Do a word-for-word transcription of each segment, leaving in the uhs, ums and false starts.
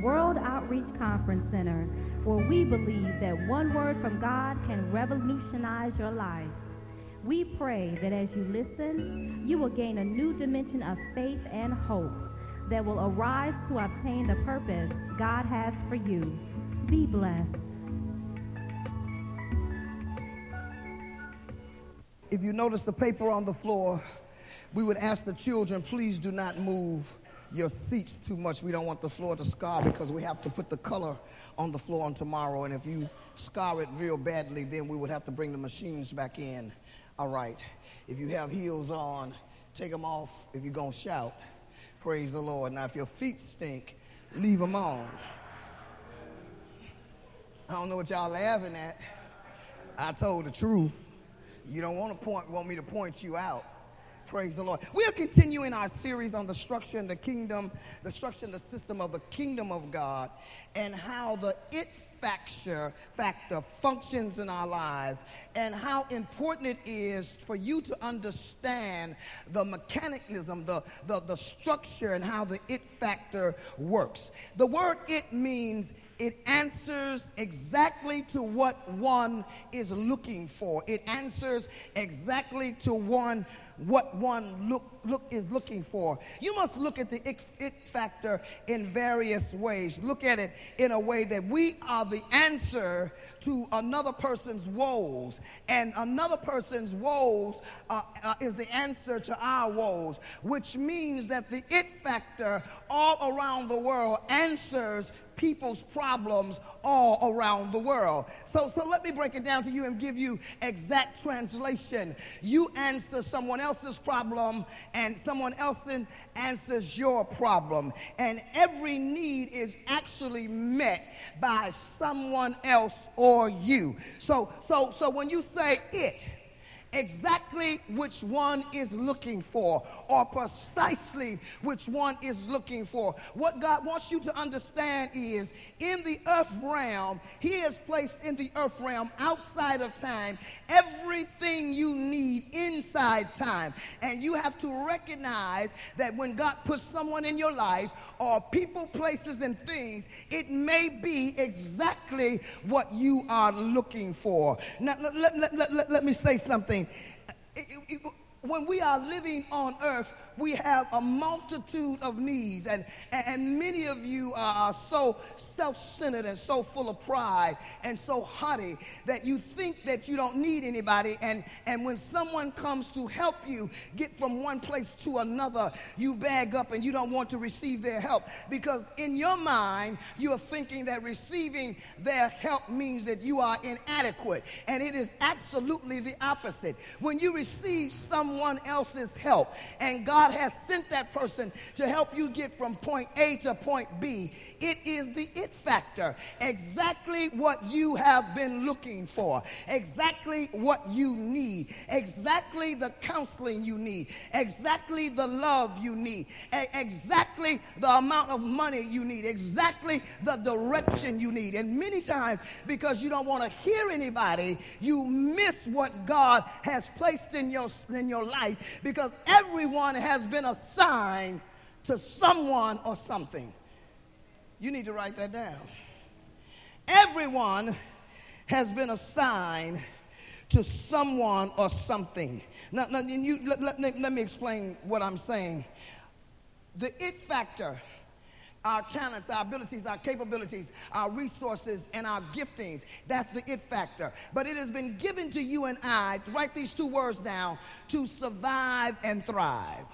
World Outreach Conference Center, where we believe that one word from God can revolutionize your life. We pray that as you listen, you will gain a new dimension of faith and hope that will arise to obtain the purpose God has for you. Be blessed. If you notice the paper on the floor, we would ask the children, please do not move your seats too much. We don't want the floor to scar because we have to put the color on the floor on tomorrow. And if you scar it real badly, then we would have to bring the machines back in. All right. If you have heels on, take them off if you're going to shout. Praise the Lord. Now, if your feet stink, leave them on. I don't know what y'all laughing at. I told the truth. You don't want to point, want me to point you out. Praise the Lord. We are continuing our series on the structure and the kingdom, the structure and the system of the kingdom of God, and how the it factor, factor functions in our lives, and how important it is for you to understand the mechanism, the, the, the structure, and how the it factor works. The word it means it answers exactly to what one is looking for. It answers exactly to one what one look, look is looking for. You must look at the it, it factor in various ways. Look at it in a way that we are the answer to another person's woes, and another person's woes uh, uh, is the answer to our woes, which means that the it factor all around the world answers people's problems all around the world. So, so let me break it down to you and give you exact translation. You answer someone else's problem, and someone else answers your problem. And every need is actually met by someone else or you. So, so, so when you say it, exactly which one is looking for, or precisely which one is looking for. What God wants you to understand is, in the earth realm, He has placed in the earth realm, outside of time, everything you need inside time. And you have to recognize that when God puts someone in your life, or people, places, and things, it may be exactly what you are looking for. Now, let, let, let, let, let me say something. It, it, it, when we are living on earth, we have a multitude of needs, and, and many of you are so self-centered and so full of pride and so haughty that you think that you don't need anybody, and, and when someone comes to help you get from one place to another, you bag up and you don't want to receive their help, because in your mind, you are thinking that receiving their help means that you are inadequate, and it is absolutely the opposite. When you receive someone else's help, and God God has sent that person to help you get from point A to point B, it is the it factor. Exactly what you have been looking for. Exactly what you need. Exactly the counseling you need. Exactly the love you need. E- exactly the amount of money you need. Exactly the direction you need. And many times, because you don't want to hear anybody, you miss what God has placed in your, in your life, because everyone has been assigned to someone or something. You need to write that down. Everyone has been assigned to someone or something. Now, now you, let, let, let me explain what I'm saying. The it factor, our talents, our abilities, our capabilities, our resources, and our giftings, that's the it factor. But it has been given to you and I, to write these two words down, to survive and thrive.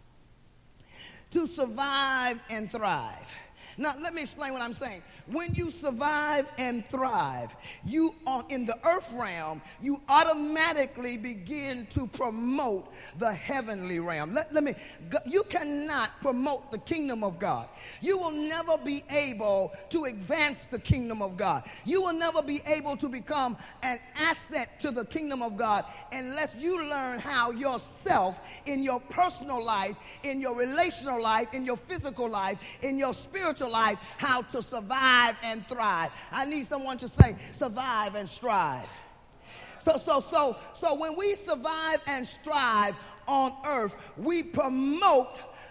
To survive and thrive. Now, let me explain what I'm saying. When you survive and thrive, you are in the earth realm, you automatically begin to promote the heavenly realm. Let, let me, you cannot promote the kingdom of God. You will never be able to advance the kingdom of God. You will never be able to become an asset to the kingdom of God unless you learn how yourself, in your personal life, in your relational life, in your physical life, in your spiritual life, how to survive and thrive. I need someone to say survive and strive. So, so, so, so when we survive and strive on earth, we promote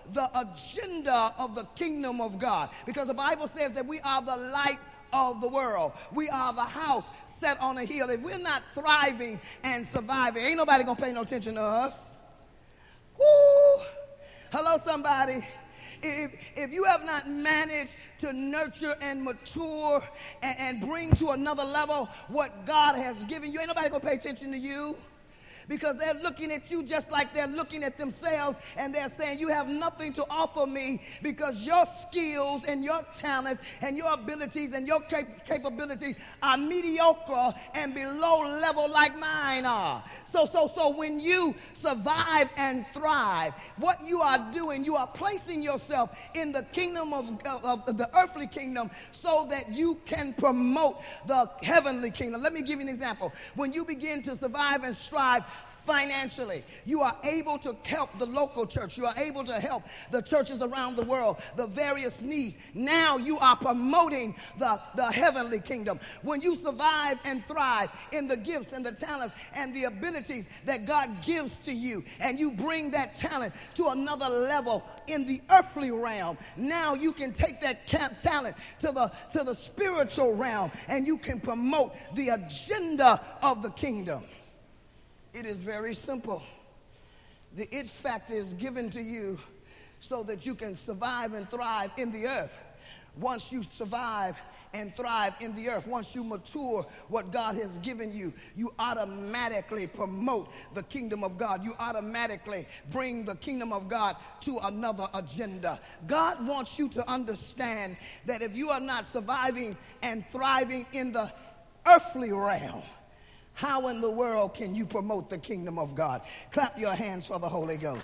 the agenda of the kingdom of God. Because the Bible says that we are the light of the world. We are the house set on a hill. If we're not thriving and surviving, ain't nobody gonna pay no attention to us. Woo! Hello, somebody. If, if you have not managed to nurture and mature and, and bring to another level what God has given you, ain't nobody gonna pay attention to you. Because they're looking at you just like they're looking at themselves, and they're saying, you have nothing to offer me because your skills and your talents and your abilities and your cap- capabilities are mediocre and below level like mine are. So, so, so when you survive and thrive, what you are doing, you are placing yourself in the kingdom of, of, of the earthly kingdom so that you can promote the heavenly kingdom. Let me give you an example. When you begin to survive and strive financially, you are able to help the local church. You are able to help the churches around the world, the various needs. Now you are promoting the, the heavenly kingdom. When you survive and thrive in the gifts and the talents and the abilities that God gives to you, and you bring that talent to another level in the earthly realm, now you can take that talent to the, to the spiritual realm, and you can promote the agenda of the kingdom. It is very simple. The it factor is given to you so that you can survive and thrive in the earth. Once you survive and thrive in the earth, once you mature what God has given you, you automatically promote the kingdom of God. You automatically bring the kingdom of God to another agenda. God wants you to understand that if you are not surviving and thriving in the earthly realm, how in the world can you promote the kingdom of God? Clap your hands for the Holy Ghost.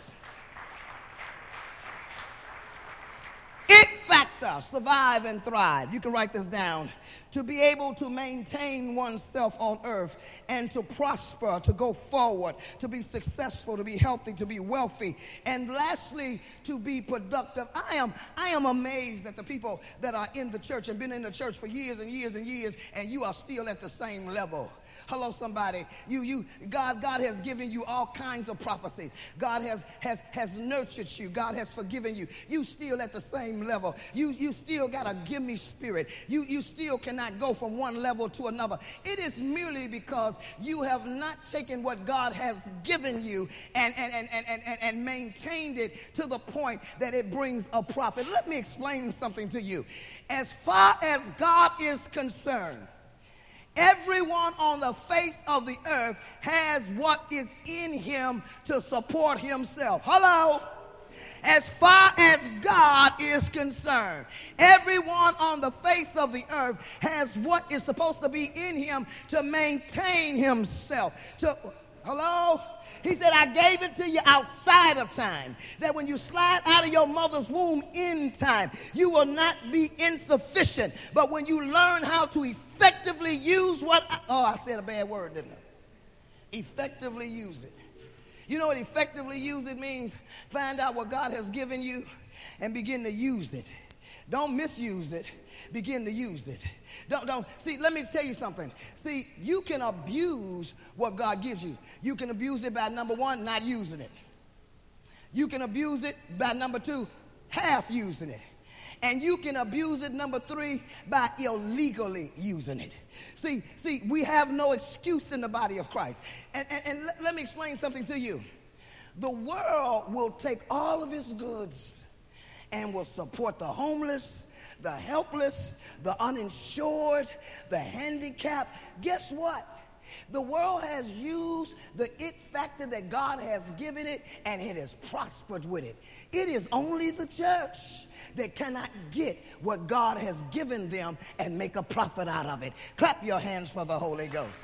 It factor, survive and thrive. You can write this down. To be able to maintain oneself on earth and to prosper, to go forward, to be successful, to be healthy, to be wealthy, and lastly, to be productive. I am, I am amazed at the people that are in the church and been in the church for years and years and years, and you are still at the same level. Hello, somebody. You, you, God, God has given you all kinds of prophecies. God has, has, has nurtured you. God has forgiven you. You still at the same level. You, you still got a give me spirit. You, you still cannot go from one level to another. It is merely because you have not taken what God has given you and, and, and, and, and, and maintained it to the point that it brings a profit. Let me explain something to you. As far as God is concerned, everyone on the face of the earth has what is in him to support himself. Hello? As far as God is concerned, everyone on the face of the earth has what is supposed to be in him to maintain himself. To, hello? He said, I gave it to you outside of time, that when you slide out of your mother's womb in time, you will not be insufficient. But when you learn how to effectively use what, I, oh, I said a bad word, didn't I? Effectively use it. You know what effectively use it means? Find out what God has given you and begin to use it. Don't misuse it. Begin to use it. Don't, don't. See, let me tell you something. See, you can abuse what God gives you. You can abuse it by, number one, not using it. You can abuse it by, number two, half using it. And you can abuse it, number three, by illegally using it. See, see, we have no excuse in the body of Christ. And, and, and let, let me explain something to you. The world will take all of its goods and will support the homeless, the helpless, the uninsured, the handicapped. Guess what? The world has used the it factor that God has given it, and it has prospered with it. It is only the church that cannot get what God has given them and make a profit out of it. Clap your hands for the Holy Ghost.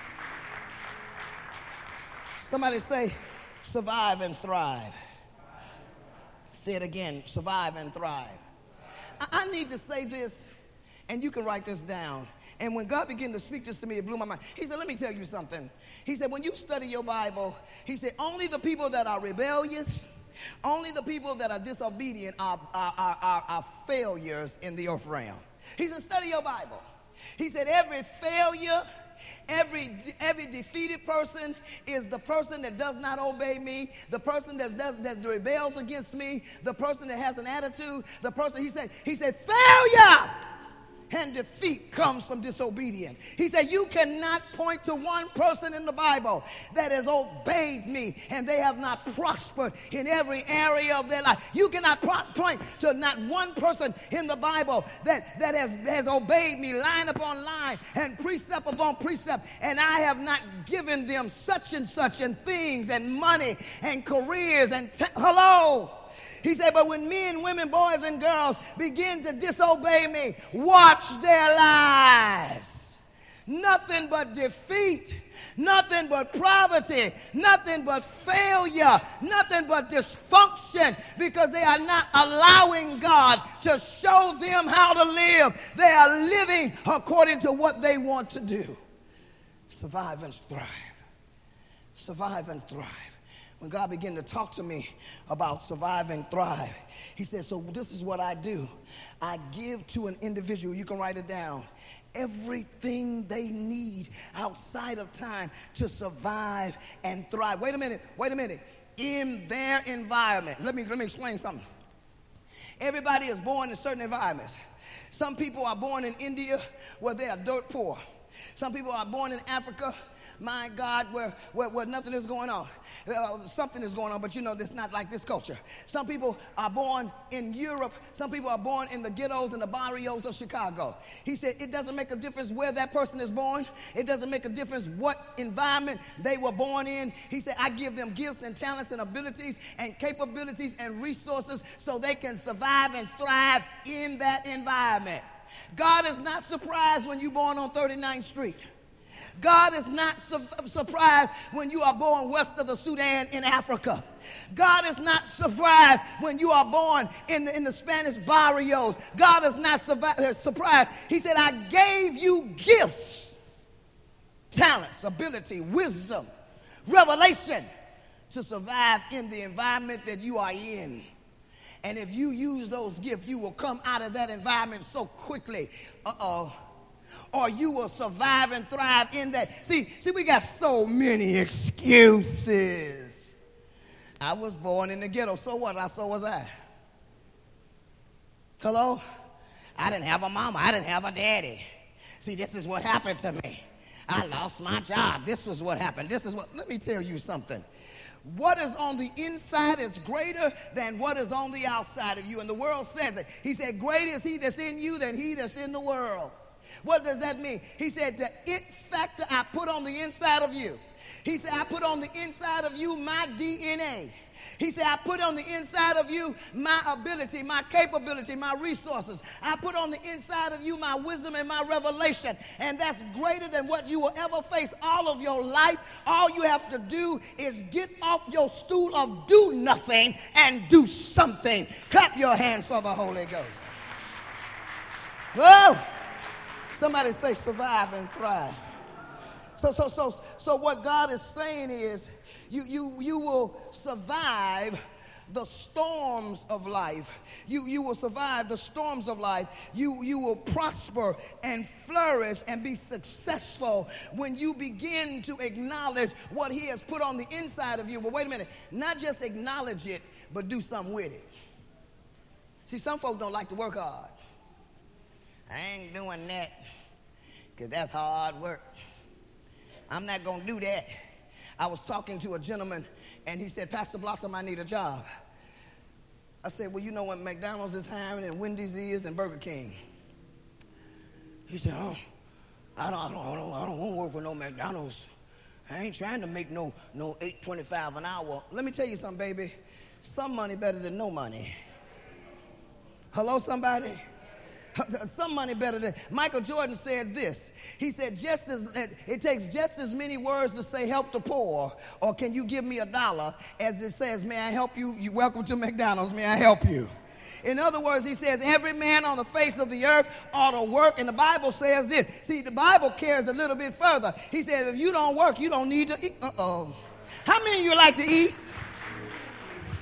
Somebody say, survive and thrive. Say it again, survive and thrive. I, I need to say this, and you can write this down. And when God began to speak this to me, it blew my mind. He said, let me tell you something. He said, when you study your Bible, he said, only the people that are rebellious, only the people that are disobedient are, are, are, are, are failures in the earth realm. He said, study your Bible. He said, every failure Every, every defeated person is the person that does not obey me, the person that, does, that rebels against me, the person that has an attitude, the person, he said, he said, failure and defeat comes from disobedience. He said, you cannot point to one person in the Bible that has obeyed me and they have not prospered in every area of their life. You cannot pro- point to not one person in the Bible that, that has, has obeyed me line upon line and precept upon precept, and I have not given them such and such and things and money and careers and t- hello. He said, but when men, women, boys, and girls begin to disobey me, watch their lives. Nothing but defeat, nothing but poverty, nothing but failure, nothing but dysfunction, because they are not allowing God to show them how to live. They are living according to what they want to do. Survive and thrive. Survive and thrive. When God began to talk to me about survive and thrive, he said, so this is what I do. I give to an individual, you can write it down, everything they need outside of time to survive and thrive. Wait a minute, wait a minute. In their environment. Let me, let me explain something. Everybody is born in certain environments. Some people are born in India where they are dirt poor. Some people are born in Africa, my God, where, where, where nothing is going on. Uh, something is going on, but you know, it's not like this culture. Some people are born in Europe. Some people are born in the ghettos and the barrios of Chicago. He said it doesn't make a difference where that person is born. It doesn't make a difference what environment they were born in. He said, I give them gifts and talents and abilities and capabilities and resources so they can survive and thrive in that environment. God is not surprised when you're born on thirty-ninth Street. God is not su- surprised when you are born west of the Sudan in Africa. God is not surprised when you are born in the, in the Spanish barrios. God is not survi- surprised. He said, I gave you gifts, talents, ability, wisdom, revelation to survive in the environment that you are in. And if you use those gifts, you will come out of that environment so quickly. Uh-oh. Or you will survive and thrive in that. See, see, we got so many excuses. I was born in the ghetto. So what? I, so was I. Hello? I didn't have a mama. I didn't have a daddy. See, this is what happened to me. I lost my job. This was what happened. This is what, let me tell you something. What is on the inside is greater than what is on the outside of you. And the world says it. He said, greater is he that's in you than he that's in the world. What does that mean? He said the it factor I put on the inside of you. He said I put on the inside of you my D N A. He said I put on the inside of you my ability, my capability, my resources. I put on the inside of you my wisdom and my revelation. And that's greater than what you will ever face all of your life. All you have to do is get off your stool of do nothing and do something. Clap your hands for the Holy Ghost. Whoa! Somebody say survive and thrive. So, so, so, so what God is saying is you, you, you will survive the storms of life. You, you will survive the storms of life. You, you will prosper and flourish and be successful when you begin to acknowledge what he has put on the inside of you. But wait a minute, not just acknowledge it, but do something with it. See, some folks don't like to work hard. I ain't doing that because that's hard work. I'm not going to do that. I was talking to a gentleman, and he said, Pastor Blossom, I need a job. I said, well, you know what McDonald's is hiring and Wendy's is and Burger King. He said, oh, I don't, I don't, I don't, I don't want to work for no McDonald's. I ain't trying to make no, no eight twenty-five an hour. Let me tell you something, baby. Some money better than no money. Hello, somebody? Some money better than. Michael Jordan said this. He said, just as it takes just as many words to say help the poor, or can you give me a dollar, as it says, may I help you? You welcome to McDonald's, may I help you? In other words, he says, every man on the face of the earth ought to work, and the Bible says this. See, the Bible cares a little bit further. He said, if you don't work, you don't need to eat. Uh-oh. How many of you like to eat?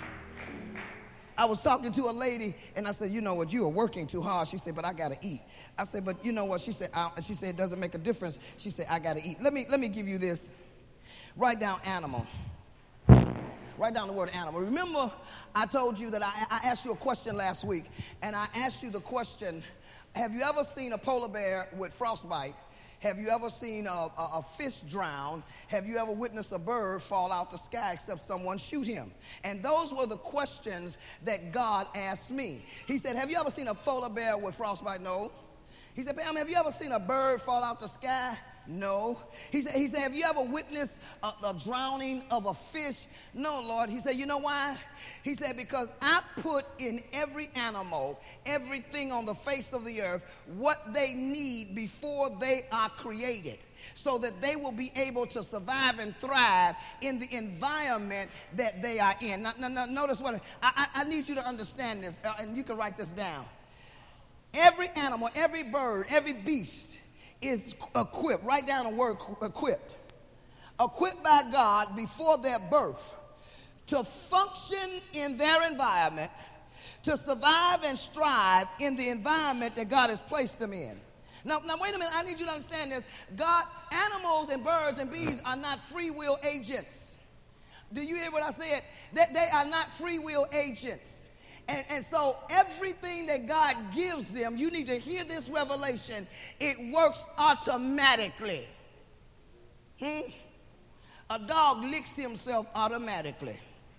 I was talking to a lady, and I said, you know what, you are working too hard. She said, but I got to eat. I said, but you know what? She said, I, she said, it doesn't make a difference. She said, I got to eat. Let me, let me give you this. Write down animal. Write down the word animal. Remember, I told you that I, I asked you a question last week, and I asked you the question, have you ever seen a polar bear with frostbite? Have you ever seen a, a, a fish drown? Have you ever witnessed a bird fall out the sky except someone shoot him? And those were the questions that God asked me. He said, have you ever seen a polar bear with frostbite? No. He said, Pam, have you ever seen a bird fall out the sky? No. He said, he said, have you ever witnessed a, a drowning of a fish? No, Lord. He said, you know why? He said, because I put in every animal, everything on the face of the earth, what they need before they are created, so that they will be able to survive and thrive in the environment that they are in. Now, now, now notice what, I, I, I need you to understand this, uh, and you can write this down. Every animal, every bird, every beast is equipped. Write down the word equipped. Equipped by God before their birth to function in their environment, to survive and strive in the environment that God has placed them in. Now, now wait a minute. I need you to understand this. God, animals and birds and bees are not free will agents. Do you hear what I said? That they are not free will agents. And, and so everything that God gives them, you need to hear this revelation, it works automatically. Hmm? A dog licks himself automatically.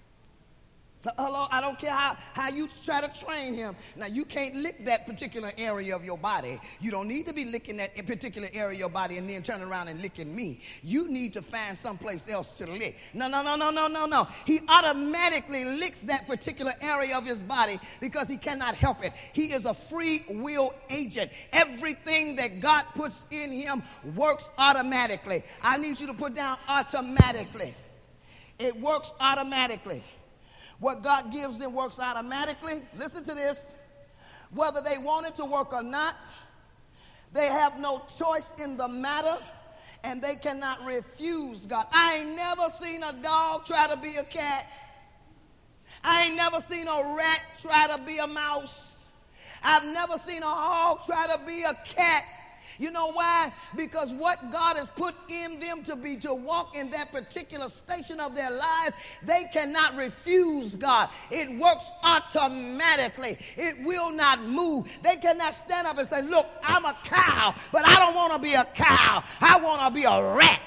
Hello, I don't care how, how you try to train him. Now, you can't lick that particular area of your body. You don't need to be licking that particular area of your body and then turning around and licking me. You need to find someplace else to lick. No, no, no, no, no, no, no. He automatically licks that particular area of his body because he cannot help it. He is a free will agent. Everything that God puts in him works automatically. I need you to put down automatically. It works automatically. What God gives them works automatically. Listen to this. Whether they want it to work or not, they have no choice in the matter, and they cannot refuse God. I ain't never seen a dog try to be a cat. I ain't never seen a rat try to be a mouse. I've never seen a hog try to be a cat. You know why? Because what God has put in them to be, to walk in that particular station of their lives, they cannot refuse God. It works automatically. It will not move. They cannot stand up and say, look, I'm a cow, but I don't want to be a cow. I want to be a rat.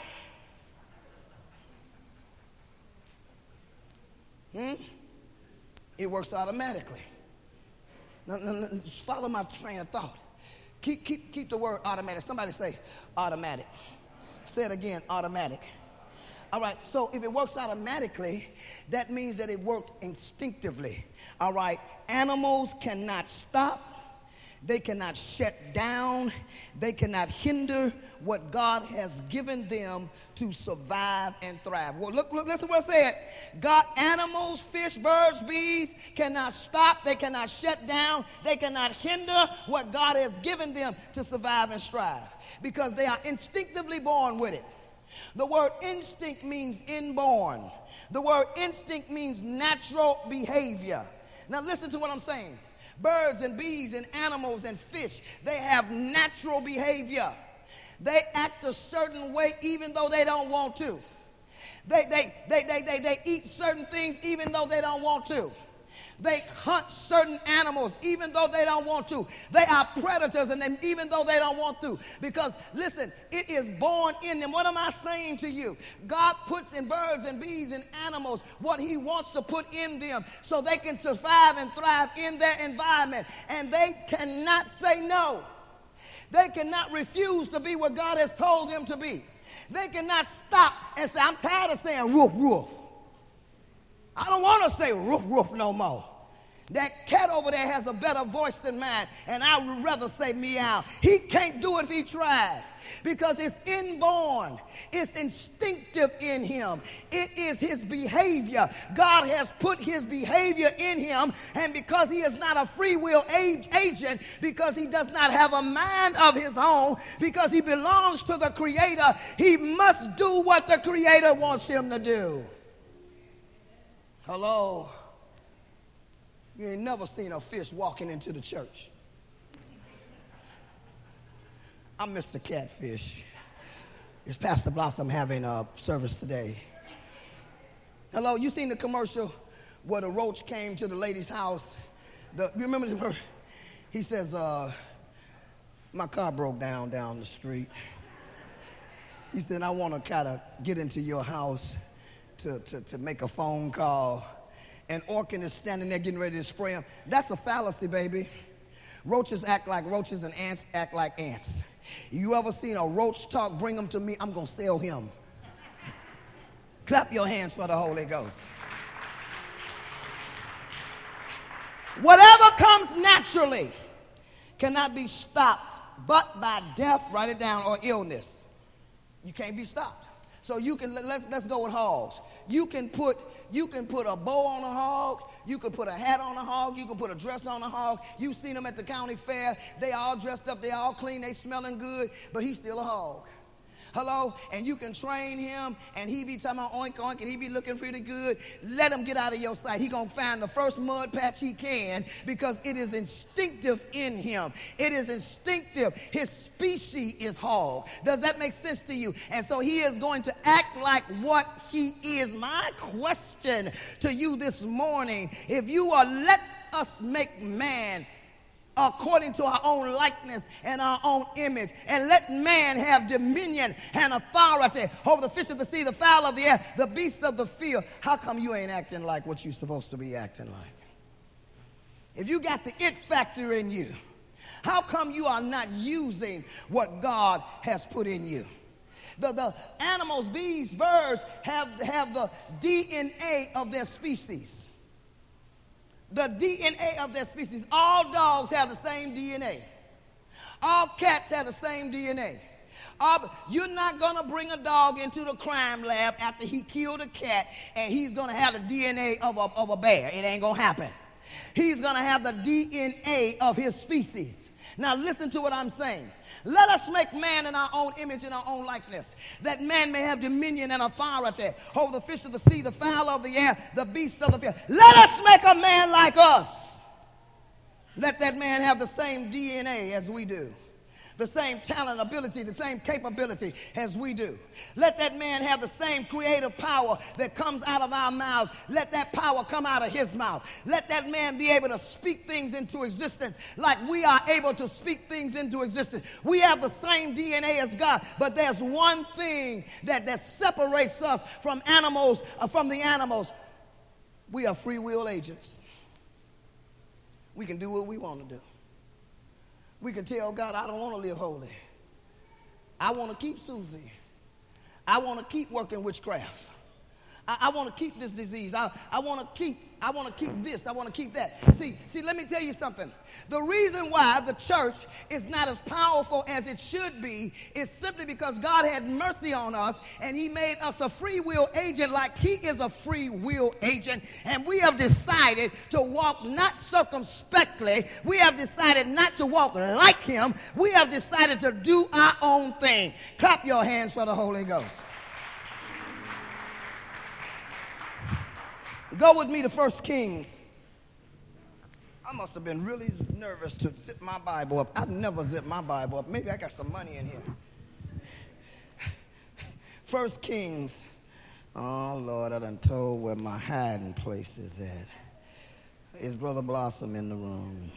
Hmm? It works automatically. Now, now, now, follow my train of thought. Keep, keep, keep the word automatic. Somebody say automatic. Say it again, automatic. All right, so if it works automatically, that means that it works instinctively. All right, animals cannot stop. They cannot shut down. They cannot hinder what God has given them to survive and thrive. Well, look, look, listen to what I said. God, animals, fish, birds, bees cannot stop. They cannot shut down. They cannot hinder what God has given them to survive and strive because they are instinctively born with it. The word instinct means inborn. The word instinct means natural behavior. Now listen to what I'm saying. Birds and bees and animals and fish, they have natural behavior. They act a certain way even though they don't want to. They, they, they, they, they, they eat certain things even though they don't want to. They hunt certain animals even though they don't want to. They are predators, and they, even though they don't want to. Because, listen, it is born in them. What am I saying to you? God puts in birds and bees and animals what he wants to put in them so they can survive and thrive in their environment. And they cannot say no. They cannot refuse to be what God has told them to be. They cannot stop and say, I'm tired of saying roof, roof. I don't want to say roof, roof no more. That cat over there has a better voice than mine, and I would rather say meow. He can't do it if he tried because it's inborn. It's instinctive in him. It is his behavior. God has put his behavior in him, and because he is not a free will agent, because he does not have a mind of his own, because he belongs to the Creator, he must do what the Creator wants him to do. Hello? You ain't never seen a fish walking into the church. I'm Mister Catfish. Is Pastor Blossom having a service today? Hello, you seen the commercial where the roach came to the lady's house? The, you remember the commercial? He says, uh, my car broke down down the street. He said, I want to kind of get into your house to, to, to make a phone call. And Orkin is standing there getting ready to spray him. That's a fallacy, baby. Roaches act like roaches and ants act like ants. You ever seen a roach talk? Bring him to me. I'm going to sell him. Clap your hands for the Holy Ghost. Whatever comes naturally cannot be stopped but by death, write it down, or illness. You can't be stopped. So you can, let's, let's go with hogs. You can put, you can put a bow on a hog. You can put a hat on a hog. You can put a dress on a hog. You've seen them at the county fair. They all dressed up. They all clean. They smelling good. But he's still a hog. Hello? And you can train him, and he be talking about oink, oink, and he be looking pretty good. Let him get out of your sight. He going to find the first mud patch he can because it is instinctive in him. It is instinctive. His species is hog. Does that make sense to you? And so he is going to act like what he is. My question to you this morning, if you are let us make man according to our own likeness and our own image, and let man have dominion and authority over the fish of the sea, the fowl of the air, the beasts of the field. How come you ain't acting like what you're supposed to be acting like? If you got the it factor in you, how come you are not using what God has put in you? The, the animals, bees, birds have, have the D N A of their species. The D N A of their species. All dogs have the same D N A. All cats have the same D N A. All, you're not going to bring a dog into the crime lab after he killed a cat and he's going to have the D N A of a, of a bear. It ain't going to happen. He's going to have the D N A of his species. Now listen to what I'm saying. Let us make man in our own image and our own likeness, that man may have dominion and authority over the fish of the sea, the fowl of the air, the beasts of the field. Let us make a man like us. Let that man have the same D N A as we do, the same talent, ability, the same capability as we do. Let that man have the same creative power that comes out of our mouths. Let that power come out of his mouth. Let that man be able to speak things into existence like we are able to speak things into existence. We have the same D N A as God, but there's one thing that, that separates us from animals, uh, from the animals. We are free will agents. We can do what we want to do. We can tell God, I don't want to live holy. I want to keep Susie. I want to keep working witchcraft. I, I want to keep this disease. I, I want to keep, I want to keep this. I want to keep that. See, see, let me tell you something. The reason why the church is not as powerful as it should be is simply because God had mercy on us and he made us a free will agent like he is a free will agent. And we have decided to walk not circumspectly. We have decided not to walk like him. We have decided to do our own thing. Clap your hands for the Holy Ghost. Go with me to First Kings. I must have been really nervous to zip my Bible up. I never zip my Bible up. Maybe I got some money in here. First Kings. Oh, Lord, I done told where my hiding place is at. Is Brother Blossom in the room?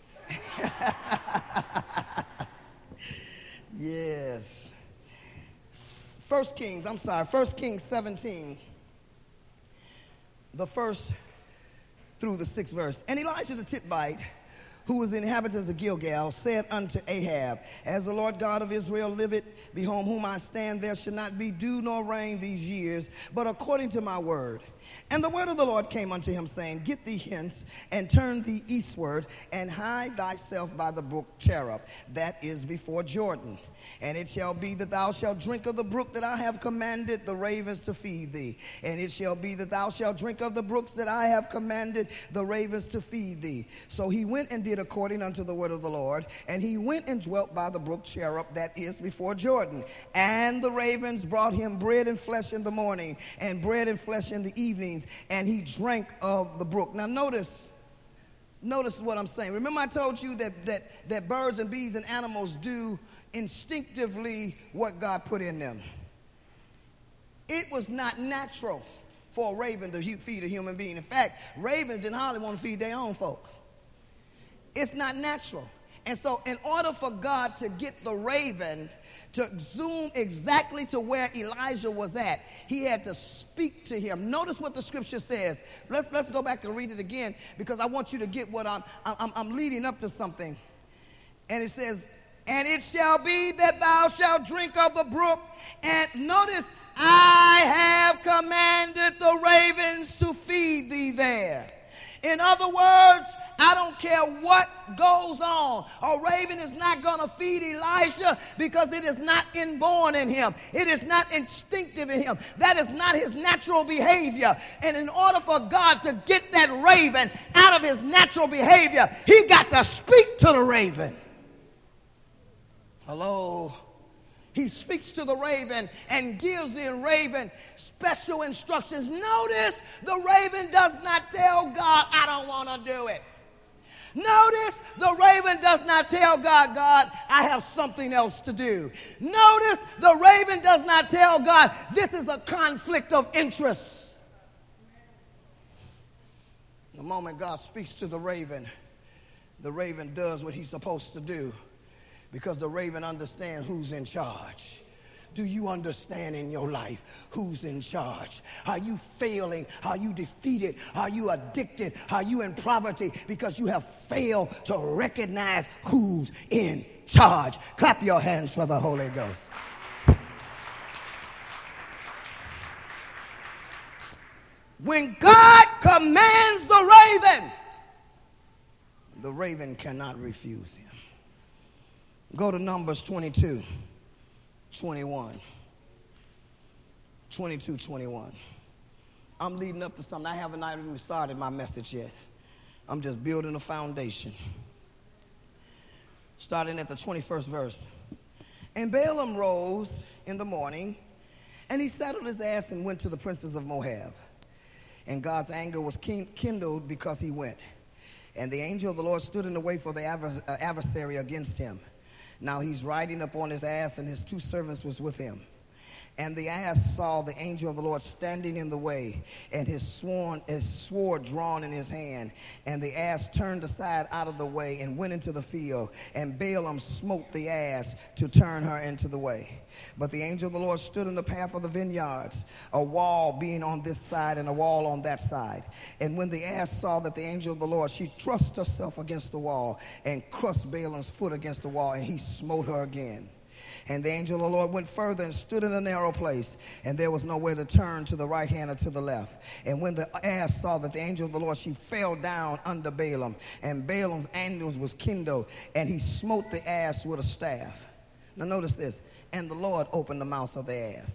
Yes. First Kings, I'm sorry, First Kings seventeen. The first through the sixth verse. And Elijah the Tishbite, who was the inhabitants of Gilgal, said unto Ahab, as the Lord God of Israel liveth, behold whom I stand, there shall not be dew nor rain these years, but according to my word. And the word of the Lord came unto him, saying, get thee hence, and turn thee eastward, and hide thyself by the brook Cherith, that is before Jordan. And it shall be that thou shalt drink of the brook that I have commanded the ravens to feed thee. And it shall be that thou shalt drink of the brooks that I have commanded the ravens to feed thee. So he went and did according unto the word of the Lord. And he went and dwelt by the brook Cherith, that is before Jordan. And the ravens brought him bread and flesh in the morning, and bread and flesh in the evenings. And he drank of the brook. Now notice, Notice what I'm saying. Remember I told you that, that, that birds and bees and animals do instinctively what God put in them. It was not natural for a raven to feed a human being. In fact, ravens didn't hardly want to feed their own folk. It's not natural. And so in order for God to get the raven to zoom exactly to where Elijah was at, he had to speak to him. Notice what the scripture says. Let's, let's go back and read it again, because I want you to get what I'm, I'm, I'm leading up to something. And it says, and it shall be that thou shalt drink of the brook. And notice, I have commanded the ravens to feed thee there. In other words, I don't care what goes on. A raven is not going to feed Elijah because it is not inborn in him. It is not instinctive in him. That is not his natural behavior. And in order for God to get that raven out of his natural behavior, he got to speak to the raven. Hello? He speaks to the raven and gives the raven special instructions. Notice the raven does not tell God, I don't want to do it. Notice the raven does not tell God, God, I have something else to do. Notice the raven does not tell God, this is a conflict of interest. The moment God speaks to the raven, the raven does what he's supposed to do, because the raven understands who's in charge. Do you understand in your life who's in charge? Are you failing? Are you defeated? Are you addicted? Are you in poverty because you have failed to recognize who's in charge? Clap your hands for the Holy Ghost. When God commands the raven, the raven cannot refuse him. Go to Numbers twenty-two, twenty-one. twenty-two, twenty-one. I'm leading up to something. I haven't even started my message yet. I'm just building a foundation. Starting at the twenty-first verse. And Balaam rose in the morning, and he saddled his ass and went to the princes of Moab. And God's anger was kindled because he went. And the angel of the Lord stood in the way for the adversary against him. Now he's riding up on his ass, and his two servants was with him. And the ass saw the angel of the Lord standing in the way, and his, sworn, his sword drawn in his hand. And the ass turned aside out of the way and went into the field. And Balaam smote the ass to turn her into the way. But the angel of the Lord stood in the path of the vineyards, a wall being on this side and a wall on that side. And when the ass saw that the angel of the Lord, she thrust herself against the wall and crushed Balaam's foot against the wall, and he smote her again. And the angel of the Lord went further and stood in a narrow place, and there was nowhere to turn to the right hand or to the left. And when the ass saw that the angel of the Lord, she fell down under Balaam, and Balaam's anger was kindled, and he smote the ass with a staff. Now notice this. And the Lord opened the mouth of the ass.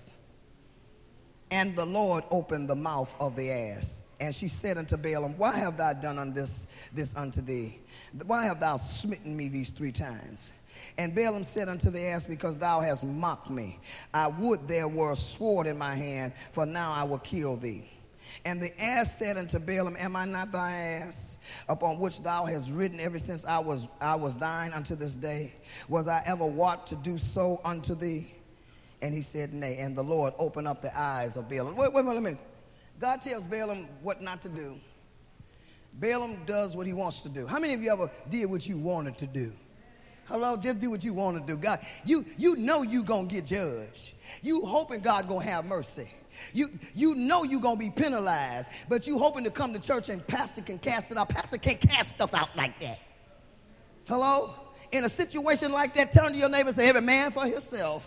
And the Lord opened the mouth of the ass. And she said unto Balaam, why have thou done on this, this unto thee? Why have thou smitten me these three times? And Balaam said unto the ass, because thou hast mocked me. I would there were a sword in my hand, for now I will kill thee. And the ass said unto Balaam, am I not thy ass, upon which thou hast ridden ever since I was I was thine unto this day? Was I ever wont to do so unto thee? And he said, nay. And the Lord opened up the eyes of Balaam. Wait, wait, wait a minute. God tells Balaam what not to do. Balaam does what he wants to do. How many of you ever did what you wanted to do? Hello, just do what you want to do. God, you you know you gonna get judged. You hoping God gonna have mercy. You you know you're going to be penalized, but you hoping to come to church and pastor can cast it out. Pastor can't cast stuff out like that. Hello? In a situation like that, turn to your neighbor and say, every man for himself.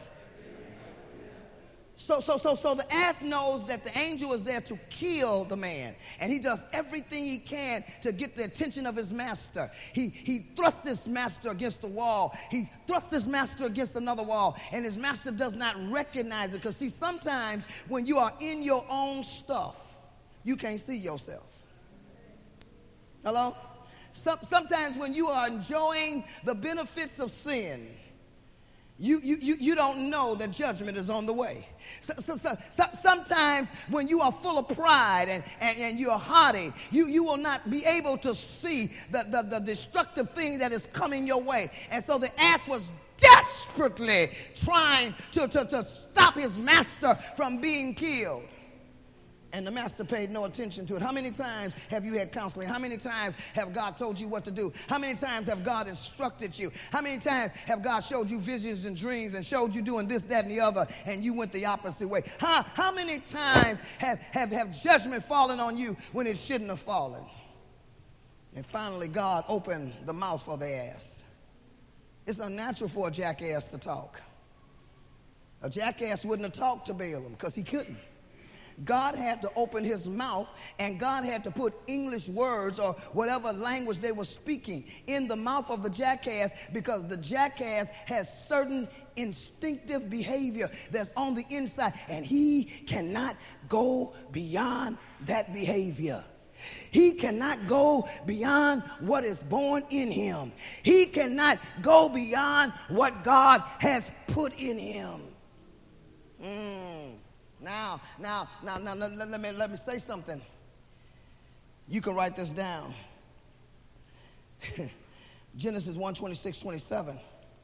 So, so, so, so the ass knows that the angel is there to kill the man. And he does everything he can to get the attention of his master. He, he thrusts his master against the wall. He thrusts his master against another wall. And his master does not recognize it. Because, see, sometimes when you are in your own stuff, you can't see yourself. Hello? Some, sometimes when you are enjoying the benefits of sin, You, you, you, you don't know that judgment is on the way. So, so, so, so, sometimes when you are full of pride and, and, and you're haughty, you, you will not be able to see the, the, the destructive thing that is coming your way. And so the ass was desperately trying to, to, to stop his master from being killed. And the master paid no attention to it. How many times have you had counseling? How many times have God told you what to do? How many times have God instructed you? How many times have God showed you visions and dreams and showed you doing this, that, and the other, and you went the opposite way? How, how many times have, have, have judgment fallen on you when it shouldn't have fallen? And finally, God opened the mouth of the ass. It's unnatural for a jackass to talk. A jackass wouldn't have talked to Balaam because he couldn't. God had to open his mouth, and God had to put English words or whatever language they were speaking in the mouth of the jackass, because the jackass has certain instinctive behavior that's on the inside, and he cannot go beyond that behavior. He cannot go beyond what is born in him. He cannot go beyond what God has put in him. Mm. Now, now, now, now, let, let, me, let me say something. You can write this down. Genesis one, twenty-six, twenty-seven.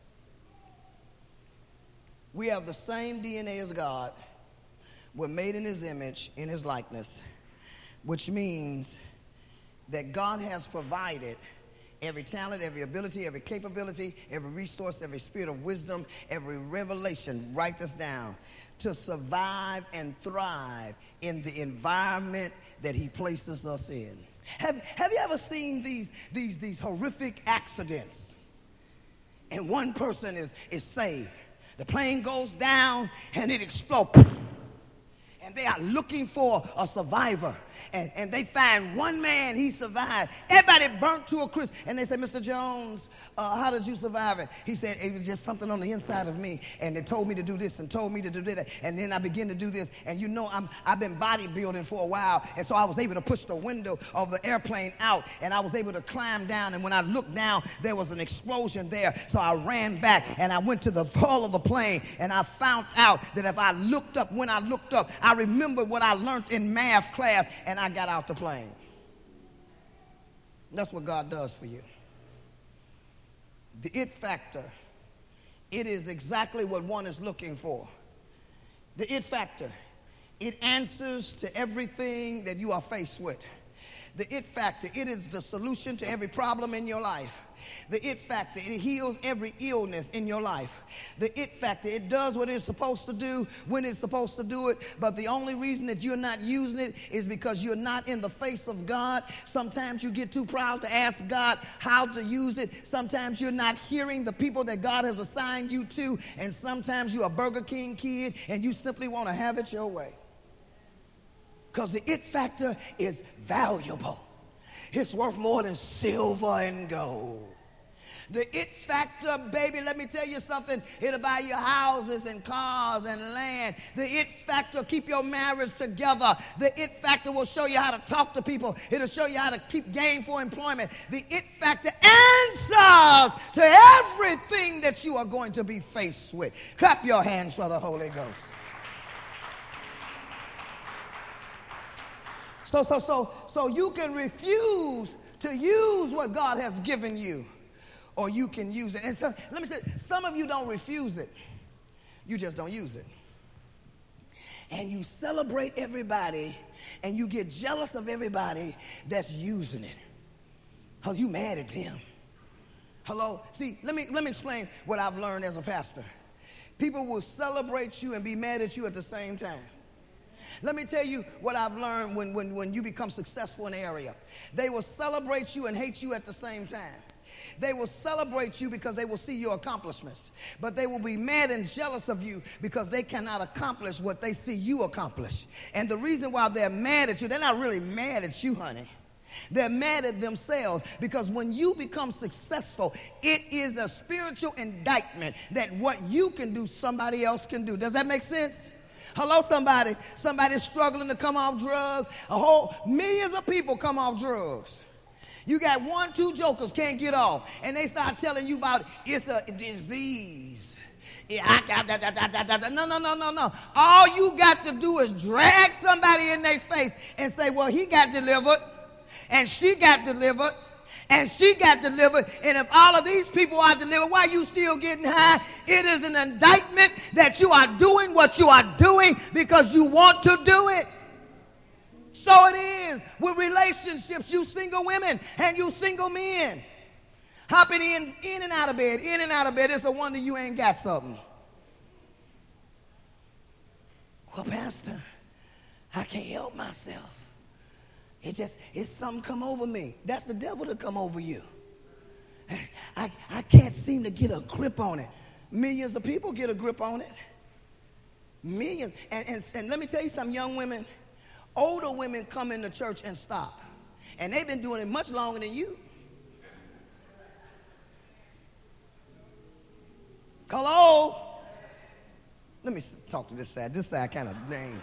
We have the same D N A as God. We're made in his image, in his likeness, which means that God has provided every talent, every ability, every capability, every resource, every spirit of wisdom, every revelation. Write this down. To survive and thrive in the environment that he places us in. Have, have you ever seen these, these, these horrific accidents? And one person is, is saved. The plane goes down and it explodes. And they are looking for a survivor. And, and they find one man, he survived. Everybody burnt to a crisp. And they say, Mister Jones, uh, how did you survive it? He said, it was just something on the inside of me. And they told me to do this and told me to do that. And then I began to do this. And you know, I'm, I've been bodybuilding for a while. And so I was able to push the window of the airplane out. And I was able to climb down. And when I looked down, there was an explosion there. So I ran back and I went to the hull of the plane. And I found out that if I looked up, when I looked up, I remembered what I learned in math class. And I got out the plane. That's what God does for you. The it factor, it is exactly what one is looking for. The it factor, it answers to everything that you are faced with. The it factor, it is the solution to every problem in your life. The it factor, it heals every illness in your life. The it factor, it does what it's supposed to do when it's supposed to do it, but the only reason that you're not using it is because you're not in the face of God. Sometimes you get too proud to ask God how to use it. Sometimes you're not hearing the people that God has assigned you to, and sometimes you're a Burger King kid and you simply want to have it your way. Because the it factor is valuable. It's worth more than silver and gold. The it factor, baby, let me tell you something. It'll buy you houses and cars and land. The it factor, keep your marriage together. The it factor will show you how to talk to people. It'll show you how to keep gainful employment. The it factor answers to everything that you are going to be faced with. Clap your hands for the Holy Ghost. So, so, so, so you can refuse to use what God has given you, or you can use it. And so, let me say, some of you don't refuse it. You just don't use it. And you celebrate everybody, and you get jealous of everybody that's using it. Oh, you mad at them. Hello? See, let me, let me explain what I've learned as a pastor. People will celebrate you and be mad at you at the same time. Let me tell you what I've learned when, when, when you become successful in an area. They will celebrate you and hate you at the same time. They will celebrate you because they will see your accomplishments. But they will be mad and jealous of you because they cannot accomplish what they see you accomplish. And the reason why they're mad at you, they're not really mad at you, honey. They're mad at themselves because when you become successful, it is a spiritual indictment that what you can do, somebody else can do. Does that make sense? Hello, somebody. Somebody's struggling to come off drugs. A whole millions of people come off drugs. You got one, two jokers can't get off. And they start telling you about it's a disease. Yeah, I got that, that, that, that, that. No, no, no, no, no. All you got to do is drag somebody in their face and say, well, he got delivered, and she got delivered, and she got delivered. And if all of these people are delivered, why are you still getting high? It is an indictment that you are doing what you are doing because you want to do it. So it is with relationships, you single women and you single men. Hopping in, in and out of bed, in and out of bed. It's a wonder you ain't got something. Well, Pastor, I can't help myself. It just, it's something come over me. That's the devil to come over you. I, I can't seem to get a grip on it. Millions of people get a grip on it. Millions. And, and, and let me tell you something, young women, older women come into church and stop. And they've been doing it much longer than you. Hello? Let me talk to this side. This side kind of name.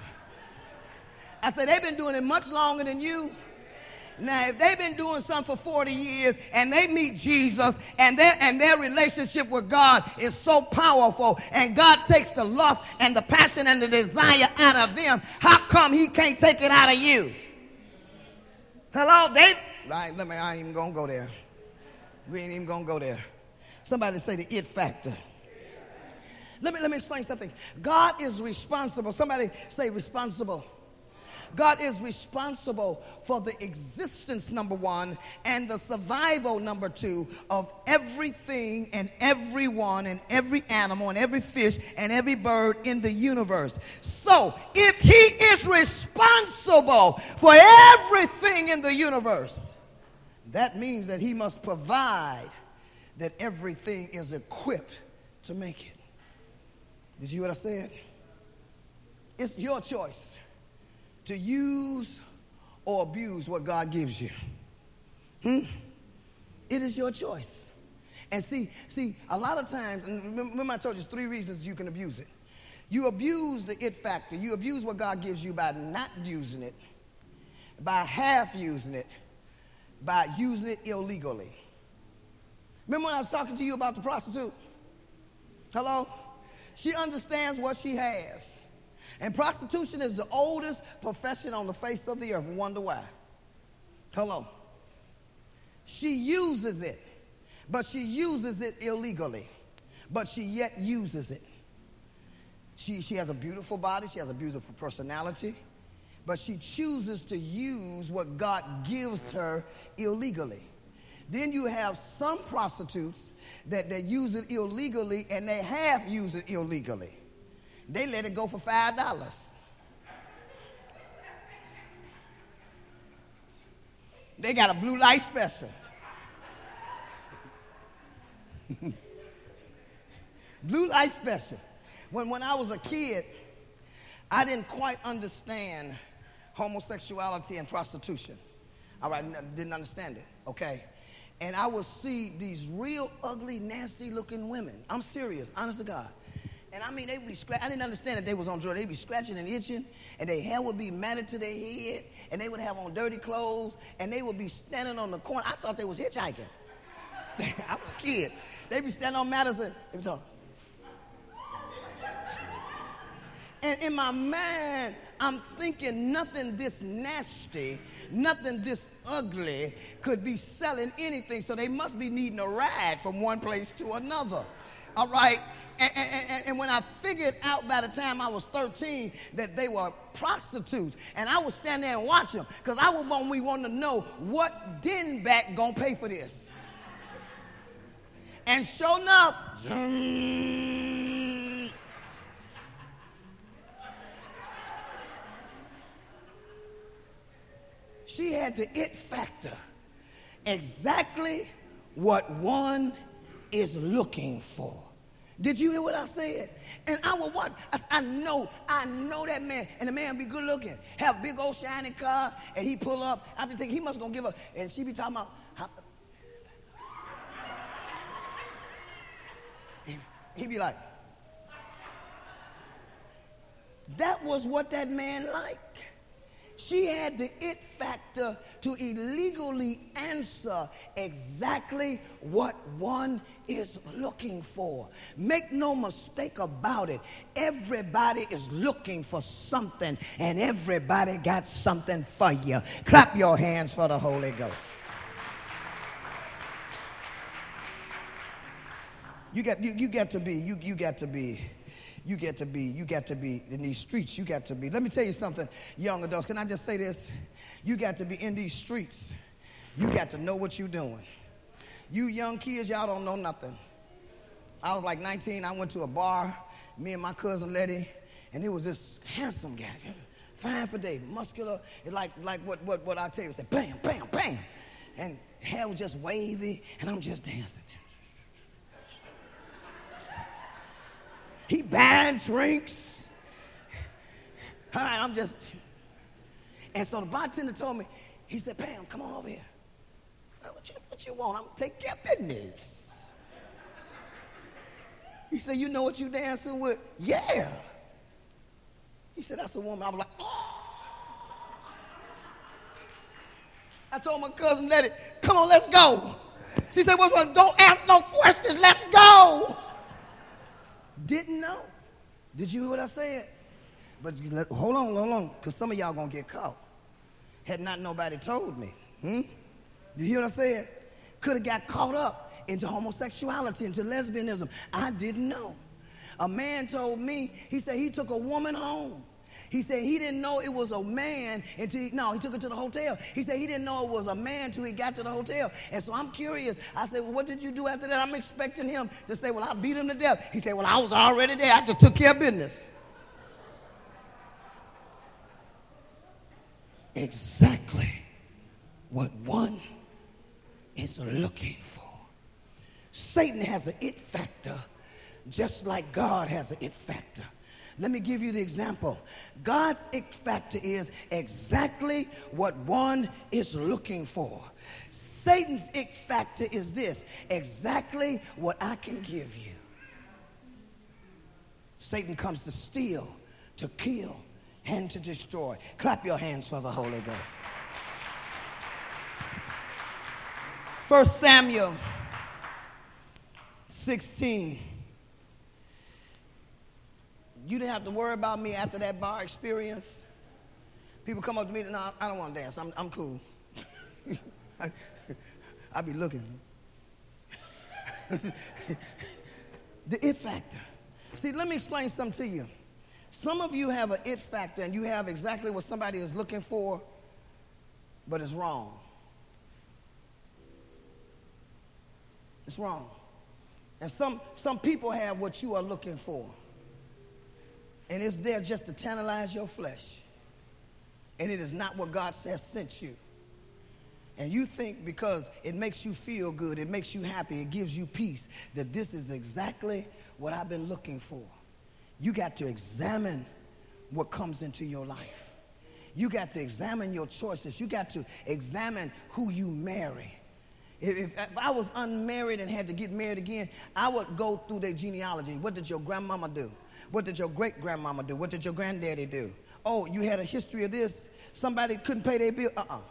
I said, they've been doing it much longer than you. Now, if they've been doing something for forty years and they meet Jesus and their, and their relationship with God is so powerful and God takes the lust and the passion and the desire out of them, how come he can't take it out of you? Hello? They, right, let me, I ain't even going to go there. We ain't even going to go there. Somebody say the it factor. Let me, let me explain something. God is responsible. Somebody say responsible. God is responsible for the existence, number one, and the survival, number two, of everything and everyone and every animal and every fish and every bird in the universe. So, if he is responsible for everything in the universe, that means that he must provide that everything is equipped to make it. Did you hear what I said? It's your choice to use or abuse what God gives you. Hmm? It is your choice. And see, see, a lot of times, and remember I told you three reasons you can abuse it. You abuse the it factor. You abuse what God gives you by not using it, by half using it, by using it illegally. Remember when I was talking to you about the prostitute? Hello? She understands what she has. And prostitution is the oldest profession on the face of the earth. Wonder why? Hello. She uses it, but she uses it illegally. But she yet uses it. She, she has a beautiful body. She has a beautiful personality. But she chooses to use what God gives her illegally. Then you have some prostitutes that they use it illegally, and they have used it illegally. They let it go for five dollars. They got a blue light special. Blue light special. When, when I was a kid, I didn't quite understand homosexuality and prostitution. All right, I didn't understand it, okay? And I would see these real ugly, nasty-looking women. I'm serious, honest to God. And I mean, they would be scratching. I didn't understand that they was on drugs. They'd be scratching and itching, and their hair would be matted to their head, and they would have on dirty clothes, and they would be standing on the corner. I thought they was hitchhiking. I was a kid. They'd be standing on Madison. They be talking. And in my mind, I'm thinking nothing this nasty, nothing this ugly could be selling anything, so they must be needing a ride from one place to another. All right? And, and, and when I figured out by the time I was thirteen that they were prostitutes, and I would stand there and watch them, because I would want we want to know what den back gonna pay for this. And sure enough, she had the it factor. Exactly what one is looking for. Did you hear what I said? And I would watch. I, I know, I know that man. And the man be good looking. Have a big old shiny car. And he pull up. I be thinking he must gonna give up. And she be talking about. How, he be like. That was what that man liked. She had the it factor to illegally answer exactly what one is looking for. Make no mistake about it. Everybody is looking for something, and everybody got something for you. Clap your hands for the Holy Ghost. You got you, you got to be, you you got to be, you get to be, you got to be in these streets, you got to be. Let me tell you something, young adults. Can I just say this? You got to be in these streets. You got to know what you're doing. You young kids, y'all don't know nothing. I was like nineteen, I went to a bar, me and my cousin Letty, and it was this handsome guy, fine for day, muscular, like like what what what I tell you, said bam, bam, bam. And hair was just wavy, and I'm just dancing. He buying drinks. All right, I'm just. And so the bartender told me, he said, Pam, come on over here. What you, what you want? I'm going to take care of business. He said, you know what you dancing with? Yeah. He said, that's a woman. I was like, oh. I told my cousin, Letty, come on, let's go. She said, what's what? Don't ask no questions. Let's go. Didn't know. Did you hear what I said? But you let, hold on, hold on, because some of y'all going to get caught. Had not nobody told me. Hmm? You hear what I said? Could have got caught up into homosexuality, into lesbianism. I didn't know. A man told me, he said he took a woman home. He said he didn't know it was a man until, he, no, he took her to the hotel. He said he didn't know it was a man until he got to the hotel. And so I'm curious. I said, well, what did you do after that? I'm expecting him to say, well, I beat him to death. He said, well, I was already there. I just took care of business. Exactly what one is looking for. Satan has an it factor, just like God has an it factor. Let me give you the example. God's it factor is exactly what one is looking for. Satan's it factor is this, exactly what I can give you. Satan comes to steal, to kill, and to destroy. Clap your hands for the Holy Ghost. First Samuel sixteen. You didn't have to worry about me after that bar experience. People come up to me and no, I don't want to dance. I'm, I'm cool. I, I be looking. The it factor. See, let me explain something to you. Some of you have an it factor and you have exactly what somebody is looking for, but it's wrong. It's wrong. And some, some people have what you are looking for. And it's there just to tantalize your flesh. And it is not what God says sent you. And you think because it makes you feel good, it makes you happy, it gives you peace, that this is exactly what I've been looking for. You got to examine what comes into your life. You got to examine your choices. You got to examine who you marry. If, if, if I was unmarried and had to get married again, I would go through their genealogy. What did your grandmama do? What did your great-grandmama do? What did your granddaddy do? Oh, you had a history of this? Somebody couldn't pay their bill? Uh-uh.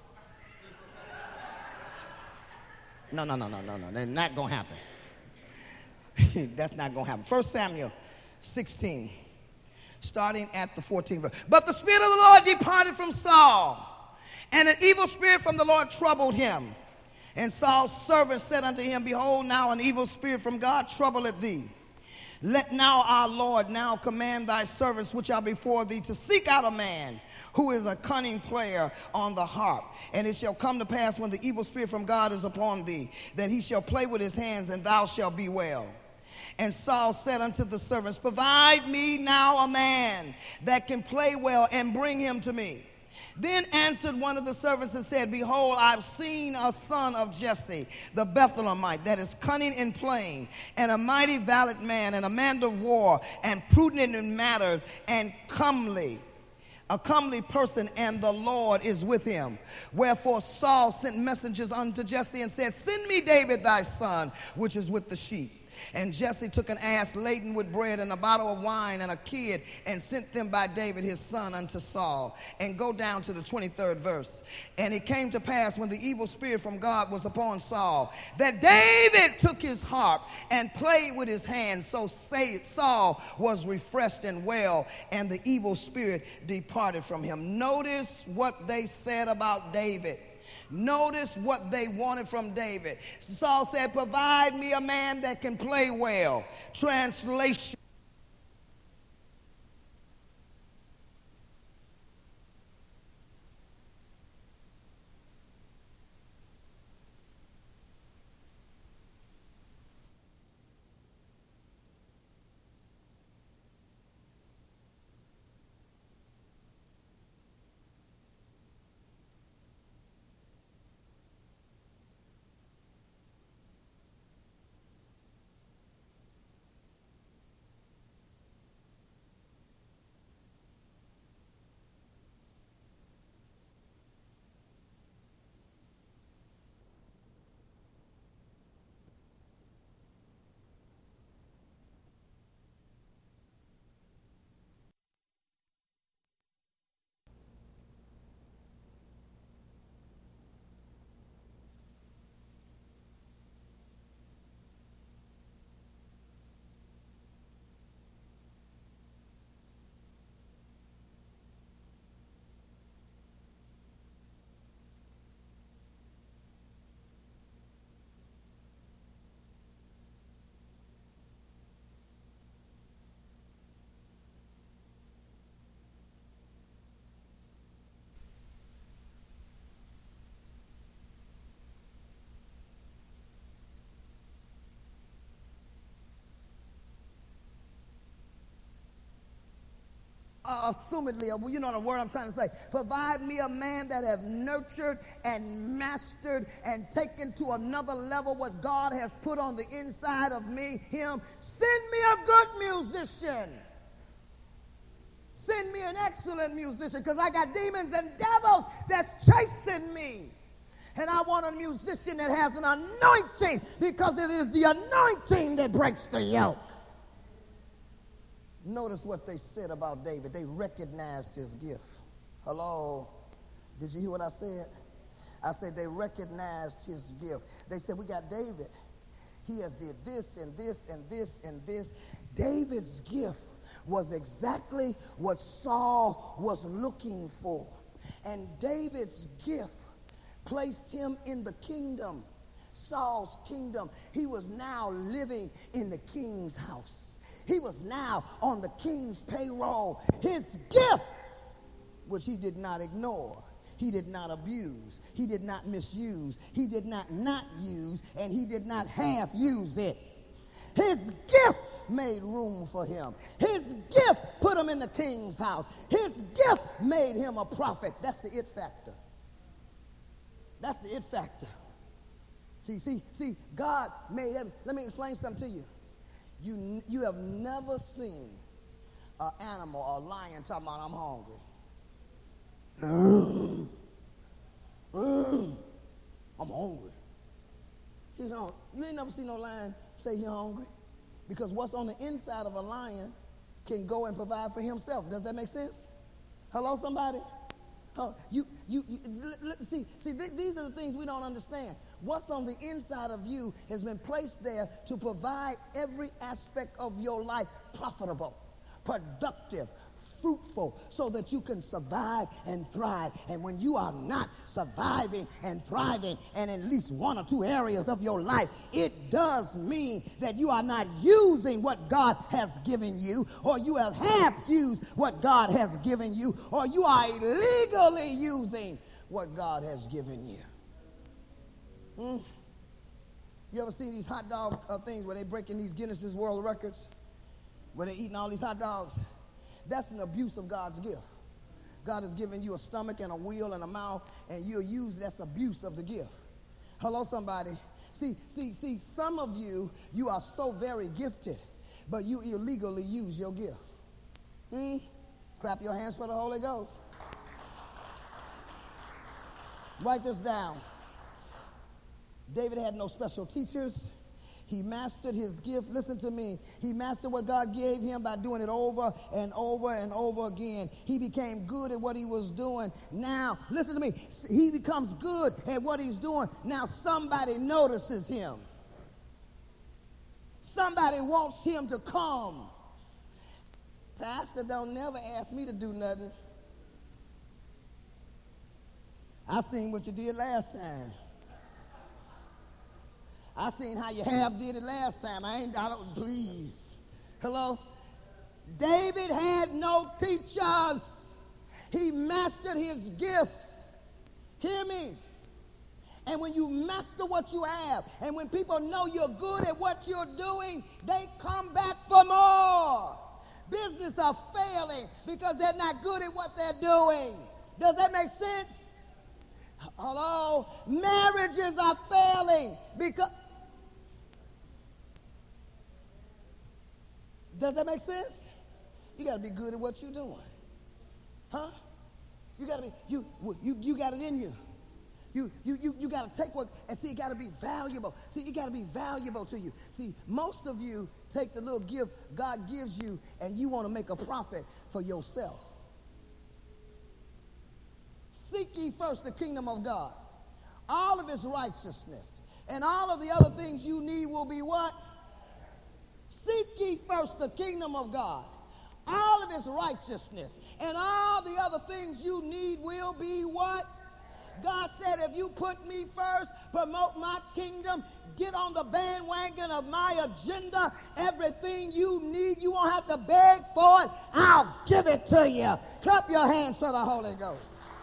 No, no, no, no, no, no. That's not going to happen. That's not going to happen. First Samuel sixteen, starting at the fourteenth verse. But the Spirit of the Lord departed from Saul, and an evil spirit from the Lord troubled him. And Saul's servant said unto him, behold, now an evil spirit from God troubleth thee. Let now our Lord now command thy servants which are before thee to seek out a man who is a cunning player on the harp. And it shall come to pass when the evil spirit from God is upon thee, that he shall play with his hands, and thou shalt be well. And Saul said unto the servants, provide me now a man that can play well, and bring him to me. Then answered one of the servants and said, behold, I've seen a son of Jesse, the Bethlehemite, that is cunning in playing, and a mighty valiant man, and a man of war, and prudent in matters, and comely, a comely person, and the Lord is with him. Wherefore Saul sent messengers unto Jesse and said, send me David thy son, which is with the sheep. And Jesse took an ass laden with bread and a bottle of wine and a kid and sent them by David his son unto Saul. And go down to the twenty-third verse. And it came to pass when the evil spirit from God was upon Saul, that David took his harp and played with his hands. So Saul was refreshed and well, and the evil spirit departed from him. Notice what they said about David. Notice what they wanted from David. Saul said, provide me a man that can play well. Translation. Uh, assumedly, well, you know the word I'm trying to say. Provide me a man that have nurtured and mastered and taken to another level what God has put on the inside of me, him. Send me a good musician. Send me an excellent musician, because I got demons and devils that's chasing me. And I want a musician that has an anointing, because it is the anointing that breaks the yoke. Notice what they said about David. They recognized his gift. Hello? Did you hear what I said? I said they recognized his gift. They said, we got David. He has did this and this and this and this. David's gift was exactly what Saul was looking for. And David's gift placed him in the kingdom, Saul's kingdom. He was now living in the king's house. He was now on the king's payroll. His gift, which he did not ignore, he did not abuse, he did not misuse, he did not not use, and he did not half use it. His gift made room for him. His gift put him in the king's house. His gift made him a prophet. That's the it factor. That's the it factor. See, see, see, God made everything. Let me explain something to you. You, you have never seen an animal or a lion talking about, I'm hungry. I'm hungry. You know, you ain't never seen no lion say he's hungry, because what's on the inside of a lion can go and provide for himself. Does that make sense? Hello, somebody? Oh, you, you, you l- l- see, see th- these are the things we don't understand. What's on the inside of you has been placed there to provide every aspect of your life profitable, productive, fruitful, so that you can survive and thrive. And when you are not surviving and thriving in at least one or two areas of your life, it does mean that you are not using what God has given you, or you have half used what God has given you, or you are illegally using what God has given you. Hmm? You ever seen these hot dog uh, things where they breaking these Guinness World Records, where they're eating all these hot dogs? That's an abuse of God's gift. God has given you a stomach and a wheel and a mouth, and you'll use that's abuse of the gift. Hello, somebody. See, see, see, some of you, you are so very gifted, but you illegally use your gift. Hmm? Clap your hands for the Holy Ghost. Write this down. David had no special teachers. He mastered his gift. Listen to me. He mastered what God gave him by doing it over and over and over again. He became good at what he was doing. Now, listen to me. He becomes good at what he's doing. Now somebody notices him. Somebody wants him to come. Pastor, don't never ask me to do nothing. I seen what you did last time. I seen how you half did it last time. I ain't, I don't, please. Hello? David had no teachers. He mastered his gift. Hear me? And when you master what you have, and when people know you're good at what you're doing, they come back for more. Business are failing because they're not good at what they're doing. Does that make sense? Hello? Marriages are failing because... Does that make sense? You got to be good at what you're doing. Huh? You got to be, you, you, you got it in you. You, you, you, you got to take what, and see, it got to be valuable. See, it got to be valuable to you. See, most of you take the little gift God gives you, and you want to make a profit for yourself. Seek ye first the kingdom of God, all of his righteousness, and all of the other things you need will be what? Seek ye first the kingdom of God, all of his righteousness, and all the other things you need will be what? God said, if you put me first, promote my kingdom, get on the bandwagon of my agenda, everything you need, you won't have to beg for it. I'll give it to you. Clap your hands for the Holy Ghost.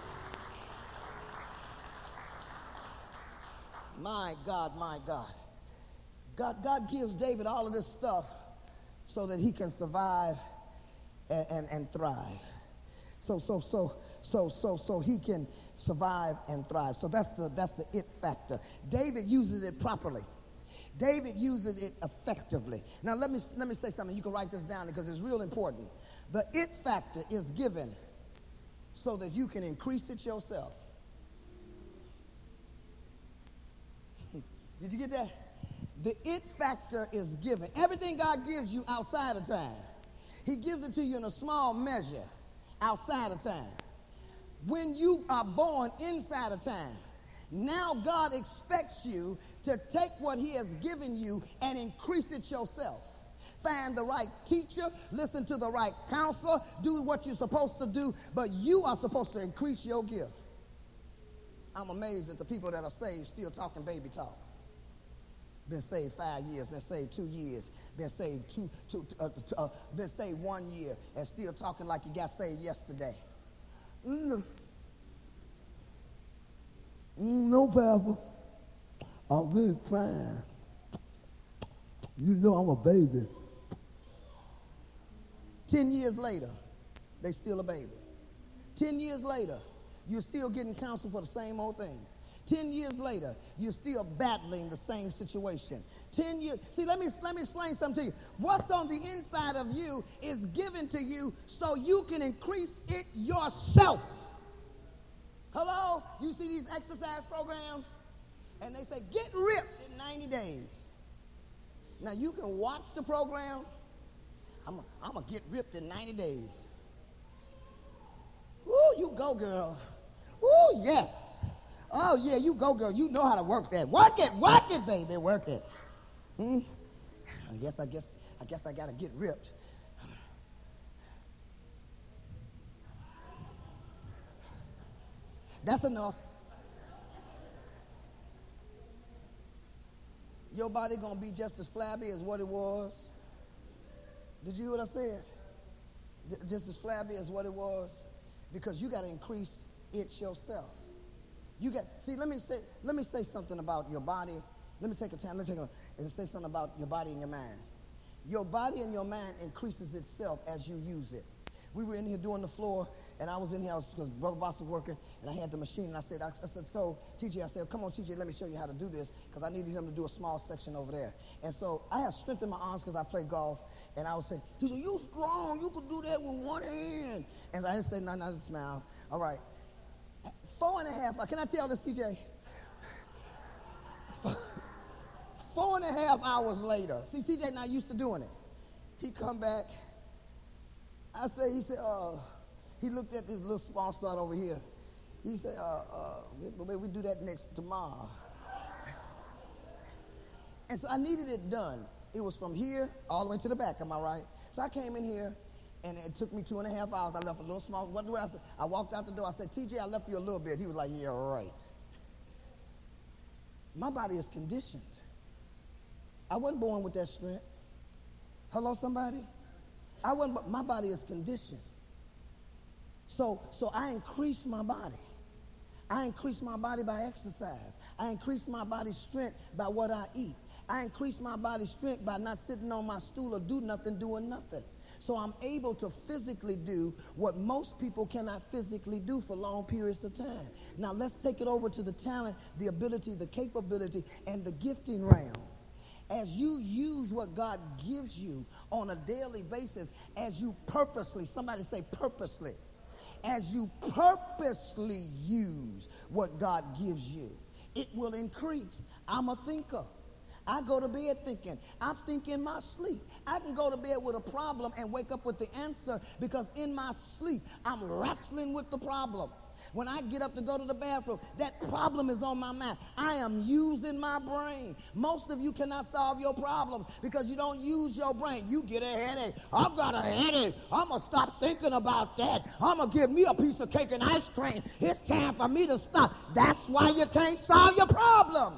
My God, my God. God, God gives David all of this stuff so that he can survive and, and, and thrive. So, so, so, so, so, so he can survive and thrive. So that's the, that's the it factor. David uses it properly. David uses it effectively. Now, let me, let me say something. You can write this down because it's real important. The it factor is given so that you can increase it yourself. Did you get that? The it factor is given. Everything God gives you outside of time, he gives it to you in a small measure outside of time. When you are born inside of time, now God expects you to take what he has given you and increase it yourself. Find the right teacher, listen to the right counselor, do what you're supposed to do, but you are supposed to increase your gift. I'm amazed at the people that are saved still talking baby talk. Been saved five years, been saved two years, been saved two, two, uh, uh, been saved one year, and still talking like you got saved yesterday. Mm. Mm, no, Papa. I'm really crying. You know I'm a baby. Ten years later, they still a baby. Ten years later, you're still getting counsel for the same old thing. Ten years later, you're still battling the same situation. Ten years. See, let me, let me explain something to you. What's on the inside of you is given to you so you can increase it yourself. Hello? You see these exercise programs? And they say, get ripped in ninety days. Now, you can watch the program. I'm going to get ripped in ninety days. Woo, you go, girl. Woo, yes. Oh, yeah, you go, girl. You know how to work that. Work it, work it, baby, work it. Hmm? I guess, I guess, I guess I got to get ripped. That's enough. Your body going to be just as flabby as what it was. Did you hear what I said? Just as flabby as what it was. Because you got to increase it yourself. You got, see, let me say, let me say something about your body. Let me take a time, let me take a, and say something about your body and your mind. Your body and your mind increases itself as you use it. We were in here doing the floor, and I was in here, I was, because Brother Boss was working, and I had the machine, and I said, I, I said, so, T J, I said, come on, T J, let me show you how to do this, because I needed him to do a small section over there. And so I have strength in my arms because I play golf, and I would say, T J, you strong, you could do that with one hand. And I didn't say nothing, I just smiled. All right. Four and a half, can I tell this, T J? Four and a half hours later, see, T J not used to doing it. He come back. I said, he said, uh, he looked at this little small start over here. He said, uh, uh, maybe we do that next tomorrow. And so I needed it done. It was from here all the way to the back, am I right? So I came in here, and it took me two and a half hours. I left a little small, what do I say? I walked out the door. I said, T J, I left you a little bit. He was like, yeah, right. My body is conditioned. I wasn't born with that strength. Hello, somebody? I wasn't, my body is conditioned. So, so I increase my body. I increase my body by exercise. I increase my body's strength by what I eat. I increase my body's strength by not sitting on my stool or do nothing, doing nothing. So I'm able to physically do what most people cannot physically do for long periods of time. Now let's take it over to the talent, the ability, the capability, and the gifting realm. As you use what God gives you on a daily basis, as you purposely, somebody say purposely, as you purposely use what God gives you, it will increase. I'm a thinker. I go to bed thinking. I'm thinking in my sleep. I can go to bed with a problem and wake up with the answer because in my sleep, I'm wrestling with the problem. When I get up to go to the bathroom, that problem is on my mind. I am using my brain. Most of you cannot solve your problems because you don't use your brain. You get a headache. I've got a headache. I'm going to stop thinking about that. I'm going to give me a piece of cake and ice cream. It's time for me to stop. That's why you can't solve your problems.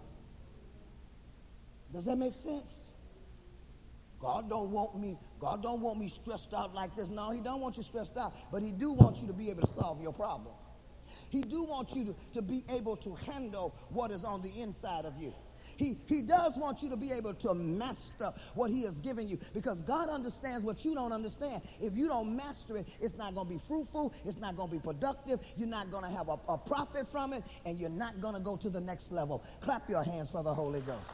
Does that make sense? God don't want me, God don't want me stressed out like this. No, he don't want you stressed out, but he do want you to be able to solve your problem. He do want you to, to be able to handle what is on the inside of you. He, he does want you to be able to master what he has given you because God understands what you don't understand. If you don't master it, it's not going to be fruitful. It's not going to be productive. You're not going to have a, a profit from it, and you're not going to go to the next level. Clap your hands for the Holy Ghost.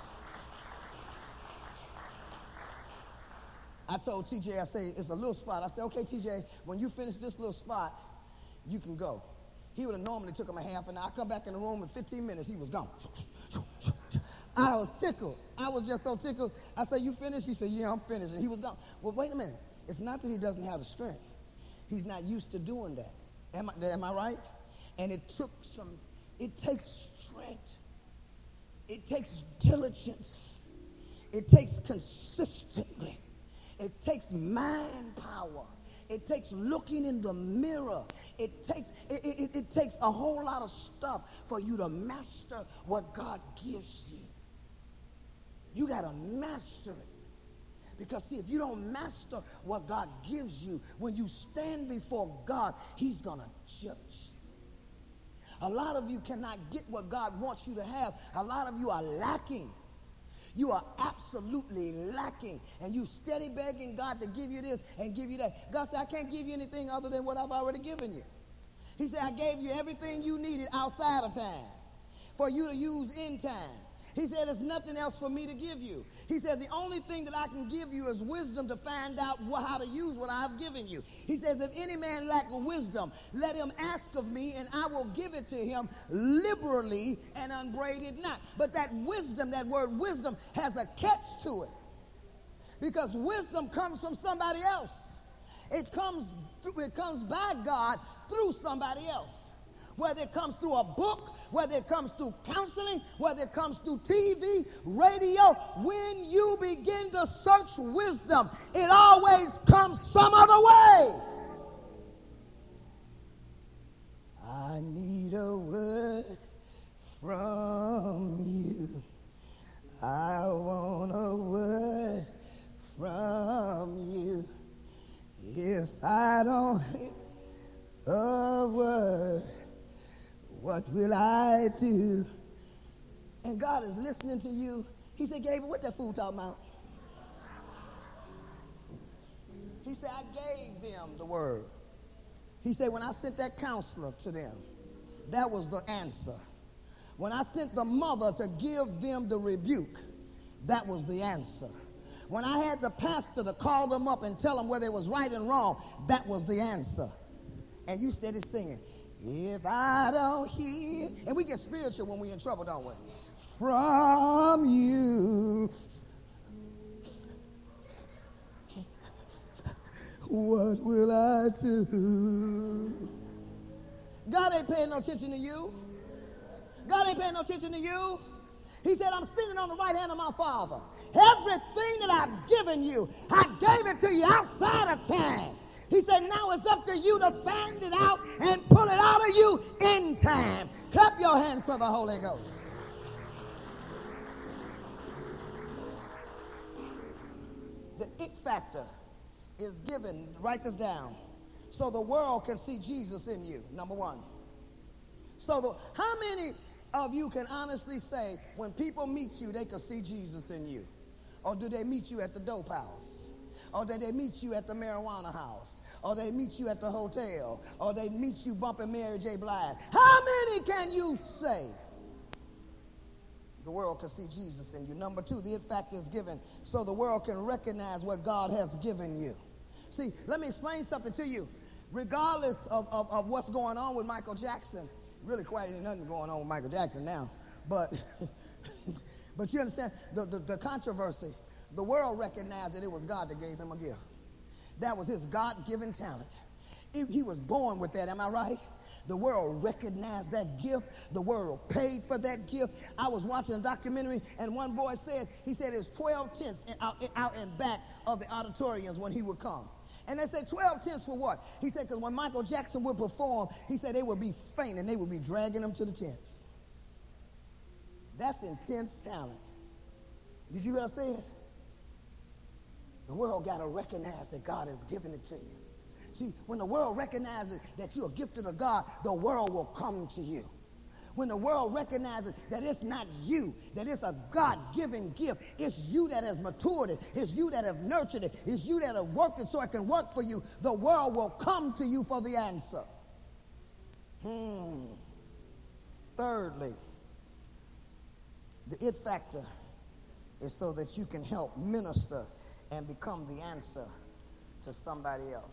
I told T J, I say, it's a little spot. I said, okay, T J, when you finish this little spot, you can go. He would have normally took him a half an hour. I come back in the room in fifteen minutes, he was gone. I was tickled. I was just so tickled. I said, you finished? He said, yeah, I'm finished. And he was gone. Well, wait a minute. It's not that he doesn't have the strength. He's not used to doing that. Am I, am I right? And it took some, it takes strength. It takes diligence. It takes consistently. It takes mind power. It takes looking in the mirror. It takes it, it, it takes a whole lot of stuff for you to master what God gives you. You got to master it. Because see, if you don't master what God gives you, when you stand before God, he's going to judge you. A lot of you cannot get what God wants you to have. A lot of you are lacking. You are absolutely lacking, and you steady begging God to give you this and give you that. God said, I can't give you anything other than what I've already given you. He said, I gave you everything you needed outside of time for you to use in time. He said, there's nothing else for me to give you. He said, the only thing that I can give you is wisdom to find out wh- how to use what I've given you. He says, if any man lack wisdom, let him ask of me, and I will give it to him liberally and unbraided not. But that wisdom, that word wisdom, has a catch to it. Because wisdom comes from somebody else. It comes, through, it comes by God through somebody else. Whether it comes through a book, whether it comes through counseling, whether it comes through T V, radio, when you begin to search wisdom, it always comes some other way. I need a word from you. I want a word from you. If I don't hear a word, what will I do? And God is listening to you. He said, Gabriel, what that fool talking about? He said, I gave them the word. He said, when I sent that counselor to them, that was the answer. When I sent the mother to give them the rebuke, that was the answer. When I had the pastor to call them up and tell them whether it was right and wrong, that was the answer. And you started singing, if I don't hear, and we get spiritual when we're in trouble, don't we? from you. What will I do? God ain't paying no attention to you. God ain't paying no attention to you. He said, I'm sitting on the right hand of my Father. Everything that I've given you, I gave it to you outside of time. He said, now it's up to you to find it out and pull it out of you in time. Clap your hands for the Holy Ghost. The it factor is given, write this down, so the world can see Jesus in you, number one. So the, how many of you can honestly say when people meet you, they can see Jesus in you? Or do they meet you at the dope house? Or do they meet you at the marijuana house? Or they meet you at the hotel? Or they meet you bumping Mary J. Blige? How many can you say the world can see Jesus in you? Number two, the it factor is given so the world can recognize what God has given you. See, let me explain something to you. Regardless of, of, of what's going on with Michael Jackson, really quite ain't nothing going on with Michael Jackson now, but but you understand the, the, the controversy. The world recognized that it was God that gave him a gift. That was his God-given talent. He, he was born with that, am I right? The world recognized that gift. The world paid for that gift. I was watching a documentary, and one boy said, he said it's twelve tents in, out, out and back of the auditoriums when he would come. And they said, twelve tents for what? He said, because when Michael Jackson would perform, he said they would be faint and they would be dragging him to the tents. That's intense talent. Did you hear what I said? The world got to recognize that God has given it to you. See, when the world recognizes that you're gifted of God, the world will come to you. When the world recognizes that it's not you, that it's a God-given gift, it's you that has matured it, it's you that have nurtured it, it's you that have worked it so it can work for you, the world will come to you for the answer. Hmm. Thirdly, the it factor is so that you can help minister and become the answer to somebody else.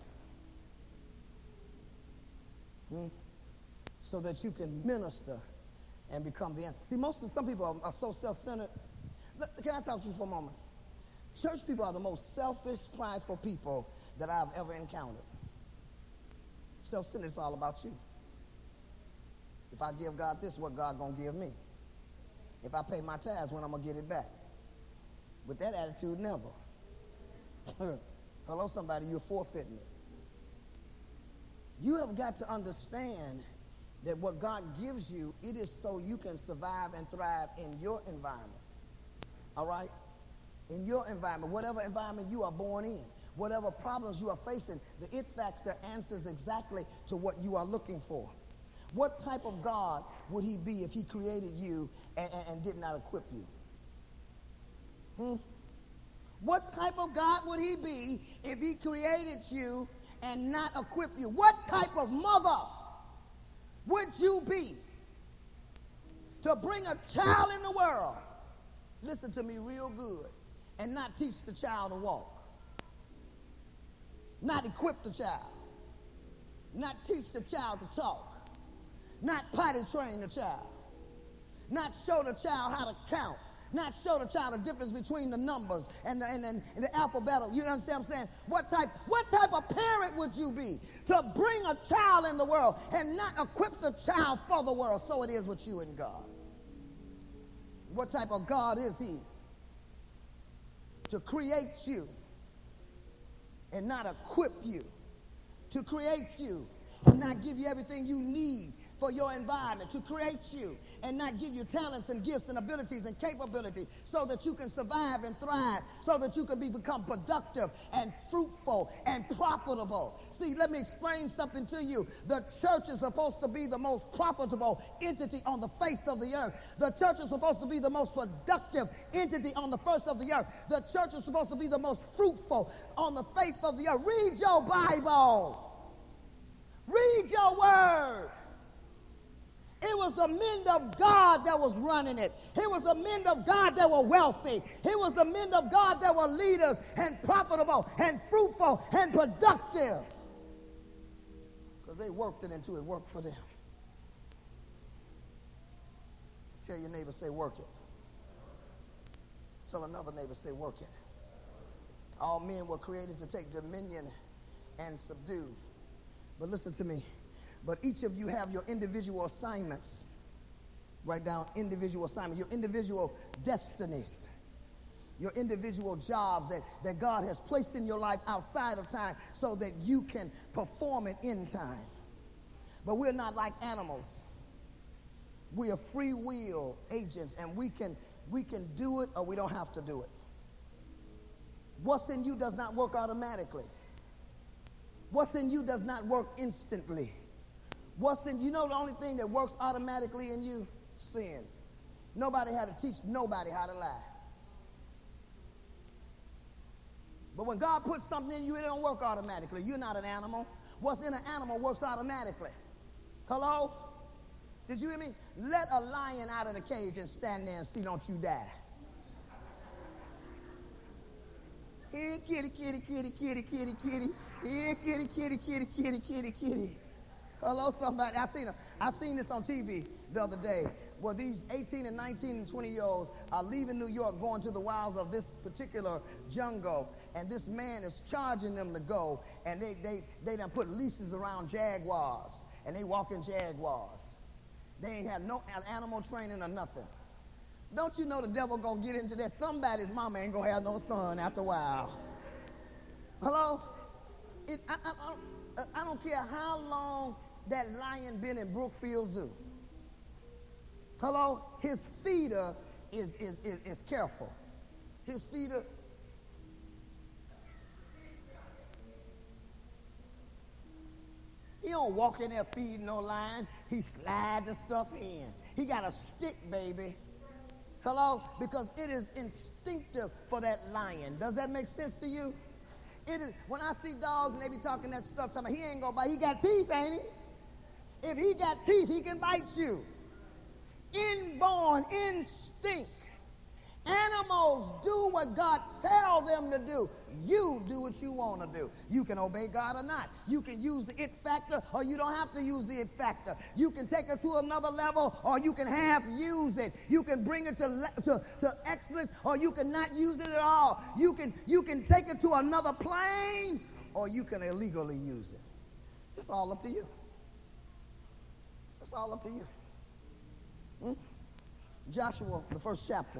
Hmm? So that you can minister and become the answer. See, most of some people are, are so self-centered. Let, can I talk to you for a moment? Church people are the most selfish, prideful people that I've ever encountered. Self-centered is all about you. If I give God this, what God gonna give me? If I pay my tithes, when I'm gonna get it back? With that attitude, never. Hello, somebody, you're forfeiting it. You have got to understand that what God gives you, it is so you can survive and thrive in your environment. All right? In your environment, whatever environment you are born in, whatever problems you are facing, the it factor answers exactly to what you are looking for. What type of God would he be if he created you and, and, and did not equip you? Hmm? What type of God would he be if he created you and not equip you? What type of mother would you be to bring a child in the world, listen to me real good, and not teach the child to walk, not equip the child, not teach the child to talk, not potty train the child, not show the child how to count, not show the child the difference between the numbers and the, and, and, and the alphabet. You understand what I'm saying? What type, what type of parent would you be to bring a child in the world and not equip the child for the world? So it is with you and God. What type of God is he? To create you and not equip you. To create you and not give you everything you need for your environment, to create you and not give you talents and gifts and abilities and capability so that you can survive and thrive, so that you can be, become productive and fruitful and profitable. See, let me explain something to you. The church is supposed to be the most profitable entity on the face of the earth. The church is supposed to be the most productive entity on the face of the earth. The church is supposed to be the most fruitful on the face of the earth. Read your Bible. Read your word. It was the men of God that was running it. It was the men of God that were wealthy. It was the men of God that were leaders and profitable and fruitful and productive. Because they worked it into it, worked for them. Tell your neighbor, say, work it. Tell another neighbor, say, work it. All men were created to take dominion and subdue. But listen to me. But each of you have your individual assignments. Write down individual assignments, your individual destinies, your individual jobs that, that God has placed in your life outside of time so that you can perform it in time. But we're not like animals. We are free will agents, and we can, we can do it or we don't have to do it. What's in you does not work automatically. What's in you does not work instantly. What's in you know the only thing that works automatically in you? Sin. Nobody had to teach nobody how to lie. But when God puts something in you, it don't work automatically. You're not an animal. What's in an animal works automatically. Hello? Did you hear me? Let a lion out of the cage and stand there and see, don't you die. Here, kitty, kitty, kitty, kitty, kitty, kitty. Here, kitty, kitty, kitty, kitty, kitty, kitty. Hello, somebody. I seen, a, I seen this on T V the other day, where these eighteen and nineteen and twenty year olds are leaving New York, going to the wilds of this particular jungle, and this man is charging them to go, and they they they done put leashes around jaguars, and they walking jaguars. They ain't had no animal training or nothing. Don't you know the devil gonna get into that? Somebody's mama ain't gonna have no son after a while. Hello? It, I, I, I, don't, I don't care how long that lion been in Brookfield Zoo. Hello? His feeder is, is, is, is careful. His feeder. He don't walk in there feeding no lion. He slides the stuff in. He got a stick, baby. Hello? Because it is instinctive for that lion. Does that make sense to you? It is. When I see dogs and they be talking that stuff, talking about, he ain't gonna bite. He got teeth, ain't he? If he got teeth, he can bite you. Inborn instinct. Animals do what God tells them to do. You do what you want to do. You can obey God or not. You can use the it factor, or you don't have to use the it factor. You can take it to another level, or you can half use it. You can bring it to, to, to excellence, or you can not use it at all. You can, you can take it to another plane, or you can illegally use it. It's all up to you. It's all up to you. Hmm? Joshua, the first chapter.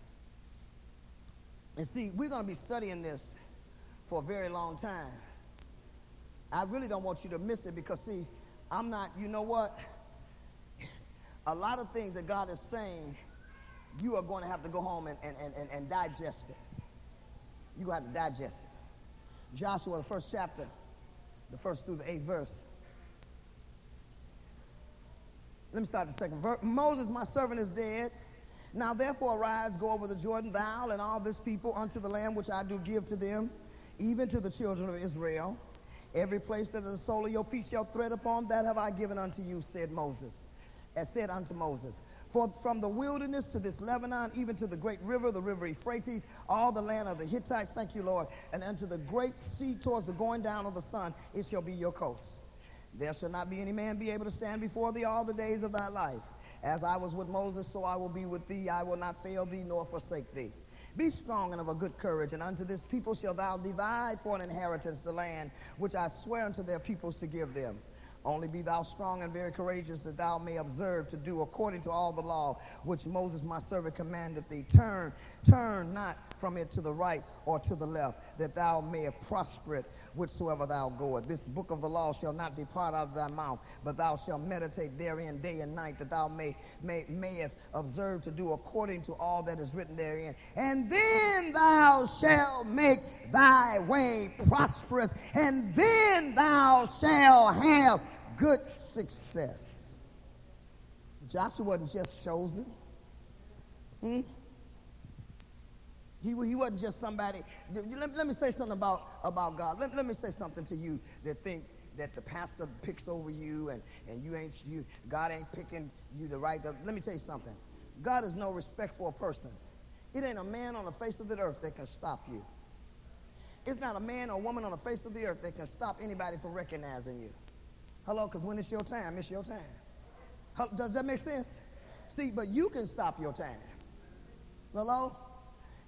And see, we're going to be studying this for a very long time. I really don't want you to miss it because, see, I'm not, you know what? A lot of things that God is saying, you are going to have to go home and, and, and, and digest it. You're going to have to digest it. Joshua, the first chapter, the first through the eighth verse. Let me start the second verse. Moses, my servant, is dead. Now therefore arise, go over the Jordan, thou and all this people, unto the land which I do give to them, even to the children of Israel. Every place that the sole of your feet shall tread upon, that have I given unto you, said Moses. As said unto Moses. For from the wilderness to this Lebanon, even to the great river, the river Euphrates, all the land of the Hittites, thank you, Lord, and unto the great sea towards the going down of the sun, it shall be your coast. There shall not be any man be able to stand before thee all the days of thy life. As I was with Moses, so I will be with thee. I will not fail thee nor forsake thee. Be strong and of a good courage, and unto this people shalt thou divide for an inheritance the land which I swear unto their peoples to give them. Only be thou strong and very courageous, that thou may observe to do according to all the law which Moses my servant commanded thee. Turn, turn not from it to the right or to the left, that thou mayest prosper it whithersoever thou goest. This book of the law shall not depart out of thy mouth, but thou shalt meditate therein day and night, that thou may, may mayest observe to do according to all that is written therein. And then thou shalt make thy way prosperous, and then thou shalt have good success. Joshua wasn't just chosen. Hmm? He, he wasn't just somebody. Let, let me say something about, about God. Let, let me say something to you that think that the pastor picks over you and, and you ain't you God ain't picking you the right. Let me tell you something. God is no respect for persons. It ain't a man on the face of the earth that can stop you. It's not a man or woman on the face of the earth that can stop anybody from recognizing you. Hello, because when it's your time, it's your time. Does that make sense? See, but you can stop your time. Hello?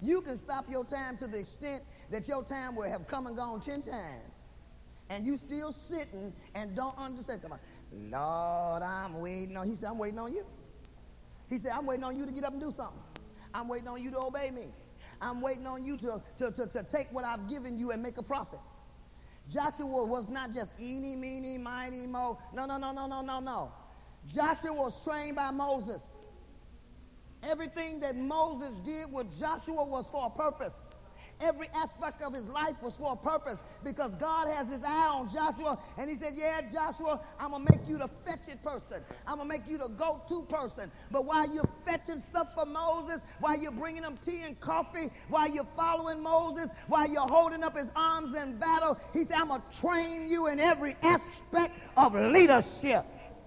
You can stop your time to the extent that your time will have come and gone ten times. And you still sitting and don't understand. Come on. Lord, I'm waiting on. He said, I'm waiting on you. He said, I'm waiting on you to get up and do something. I'm waiting on you to obey me. I'm waiting on you to, to, to, to take what I've given you and make a profit. Joshua was not just eeny, meeny, miny, mo. No, no, no, no, no, no, no. Joshua was trained by Moses. Everything that Moses did with Joshua was for a purpose. Every aspect of his life was for a purpose, because God has his eye on Joshua, and he said, yeah, Joshua, I'm going to make you the fetch-it person. I'm going to make you the go-to person. But while you're fetching stuff for Moses, while you're bringing him tea and coffee, while you're following Moses, while you're holding up his arms in battle, he said, I'm going to train you in every aspect of leadership.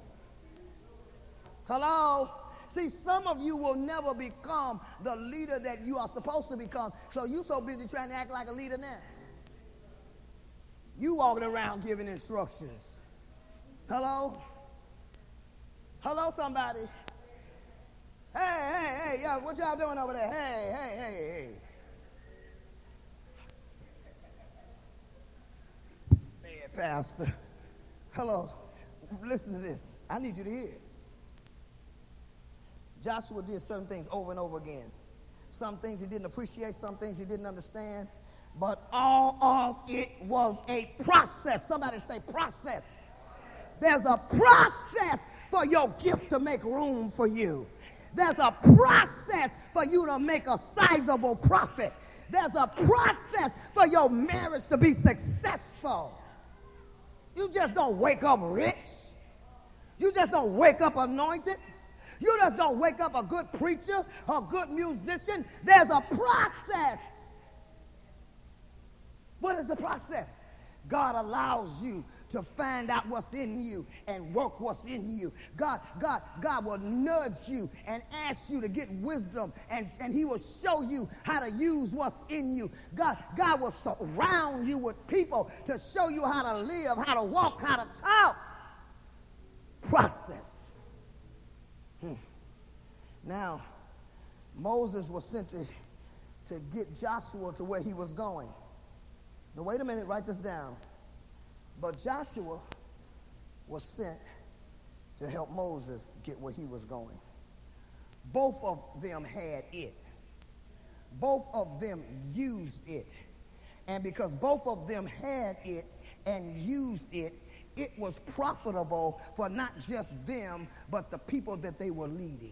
Hello? See, some of you will never become the leader that you are supposed to become. So you're so busy trying to act like a leader now. You walking around giving instructions. Hello? Hello, somebody? Hey, hey, hey, yeah, what y'all doing over there? Hey, hey, hey, hey. Man, Pastor. Hello. Listen to this. I need you to hear it. Joshua did certain things over and over again. Some things he didn't appreciate, some things he didn't understand, but all of it was a process. Somebody say process. There's a process for your gift to make room for you. There's a process for you to make a sizable profit. There's a process for your marriage to be successful. You just don't wake up rich. You just don't wake up anointed. You just don't wake up a good preacher, a good musician. There's a process. What is the process? God allows you to find out what's in you and work what's in you. God, God, God will nudge you and ask you to get wisdom, and, and he will show you how to use what's in you. God, God will surround you with people to show you how to live, how to walk, how to talk. Process. Hmm. Now, Moses was sent to, to get Joshua to where he was going. Now, wait a minute, write this down. But Joshua was sent to help Moses get where he was going. Both of them had it. Both of them used it. And because both of them had it and used it, it was profitable for not just them, but the people that they were leading.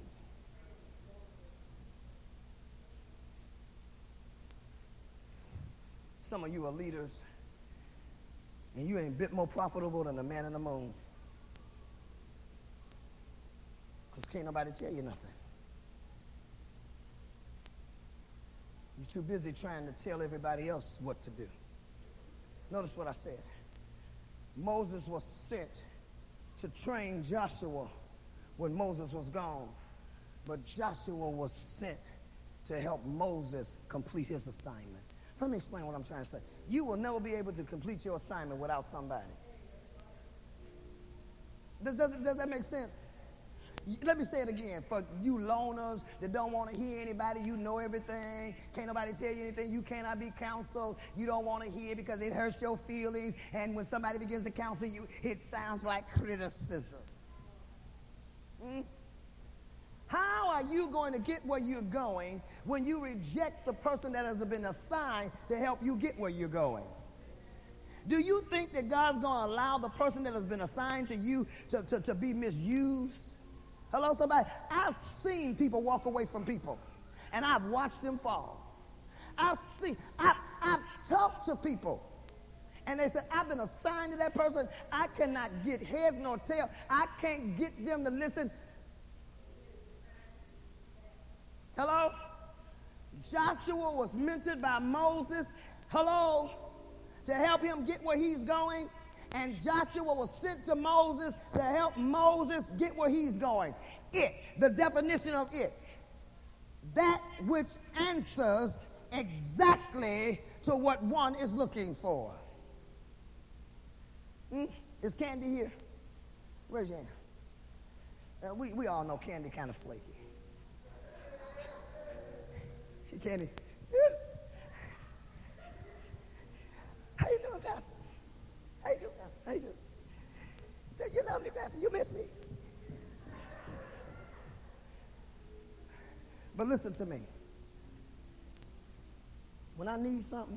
Some of you are leaders, and you ain't a bit more profitable than the man in the moon. Because can't nobody tell you nothing. You're too busy trying to tell everybody else what to do. Notice what I said. Moses was sent to train Joshua when Moses was gone. But Joshua was sent to help Moses complete his assignment. Let me explain what I'm trying to say. You will never be able to complete your assignment without somebody. Does, does, does that make sense? Let me say it again. For you loners that don't want to hear anybody, you know everything. Can't nobody tell you anything. You cannot be counseled. You don't want to hear because it hurts your feelings. And when somebody begins to counsel you, it sounds like criticism. Mm? How are you going to get where you're going when you reject the person that has been assigned to help you get where you're going? Do you think that God's going to allow the person that has been assigned to you to, to, to be misused? Hello, somebody? I've seen people walk away from people, and I've watched them fall. I've seen, I've, I've talked to people, and they said, I've been assigned to that person. I cannot get heads nor tail. I can't get them to listen. Hello? Joshua was mentored by Moses. Hello? To help him get where he's going. And Joshua was sent to Moses to help Moses get where he's going. It, the definition of it, that which answers exactly to what one is looking for. Hmm? Is Candy here? Raise your hand. Uh, we, we all know Candy kind of flaky. She Candy. love me, Pastor. You miss me. But listen to me. When I need something,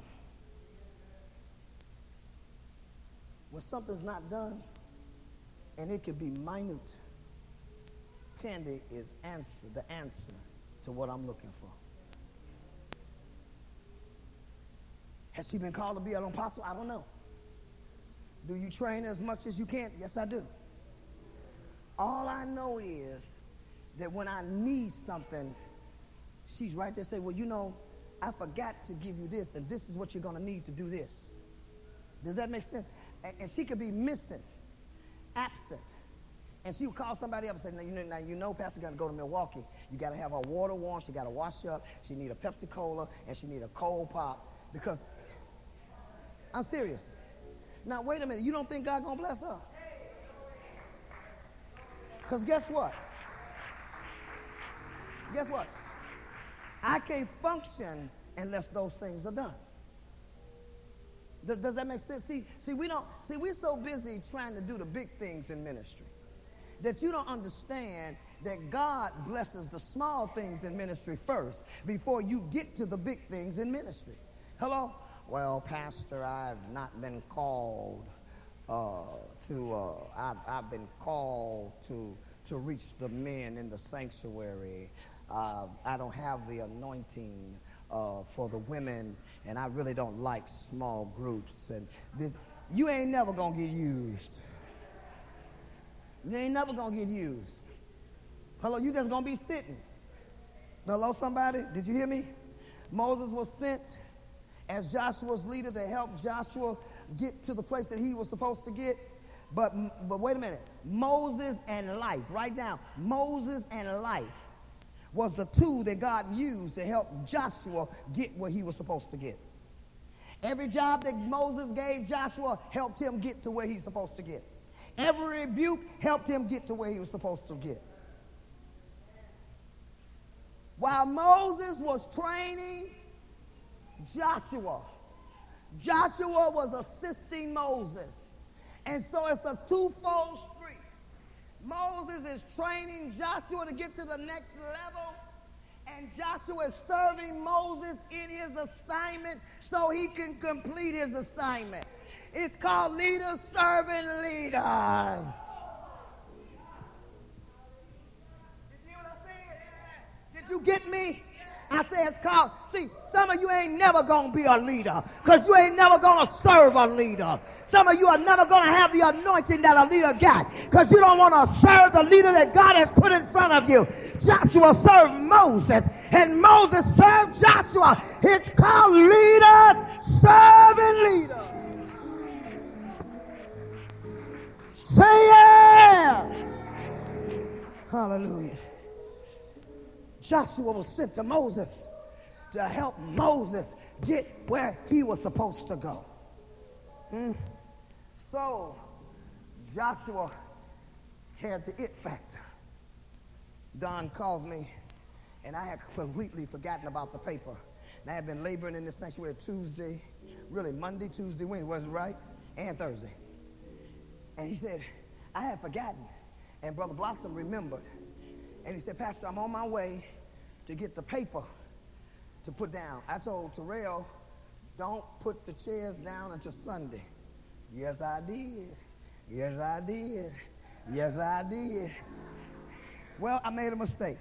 when something's not done, and it could be minute, Candy is answer, the answer to what I'm looking for. Has she been called to be an apostle? I don't know. Do you train as much as you can? Yes, I do. All I know is that when I need something, she's right there saying, well, you know, I forgot to give you this, and this is what you're going to need to do this. Does that make sense? And, and she could be missing, absent. And she would call somebody up and say, now, you know, now, you know Pastor got to go to Milwaukee. You got to have her water warm. She got to wash up. She need a Pepsi Cola, and she need a cold pop. Because, I'm serious. Now, wait a minute. You don't think God going to bless her? Because guess what? Guess what? I can't function unless those things are done. Does, does that make sense? See, see, we don't, see, we're so busy trying to do the big things in ministry that you don't understand that God blesses the small things in ministry first before you get to the big things in ministry. Hello? Well, Pastor, I've not been called uh, to, uh, I've, I've been called to, to reach the men in the sanctuary. Uh, I don't have the anointing uh, for the women, and I really don't like small groups. And this, you ain't never gonna get used. You ain't never gonna get used. Hello, you just gonna be sitting. Hello, somebody? Did you hear me? Moses was sent as Joshua's leader to help Joshua get to the place that he was supposed to get. But, but wait a minute. Moses and life. Write down. Moses and life was the tool that God used to help Joshua get where he was supposed to get. Every job that Moses gave Joshua helped him get to where he's supposed to get. Every rebuke helped him get to where he was supposed to get. While Moses was training Joshua, Joshua was assisting Moses. And so it's a twofold street. Moses is training Joshua to get to the next level, and Joshua is serving Moses in his assignment so he can complete his assignment. It's called leaders serving leaders. Did you hear what I said? Did you get me? I say it's called, see, some of you ain't never going to be a leader because you ain't never going to serve a leader. Some of you are never going to have the anointing that a leader got because you don't want to serve the leader that God has put in front of you. Joshua served Moses, and Moses served Joshua. It's called leaders serving leaders. Say yeah! Hallelujah. Joshua was sent to Moses to help Moses get where he was supposed to go. Hmm? So, Joshua had the it factor. Don called me, and I had completely forgotten about the paper. And I had been laboring in this sanctuary Tuesday, really Monday, Tuesday, Wednesday, was it right? And Thursday. And he said, I had forgotten. And Brother Blossom remembered. And he said, Pastor, I'm on my way to get the paper to put down. I told Terrell, don't put the chairs down until Sunday. Yes, I did. Yes, I did. Yes, I did. Well, I made a mistake.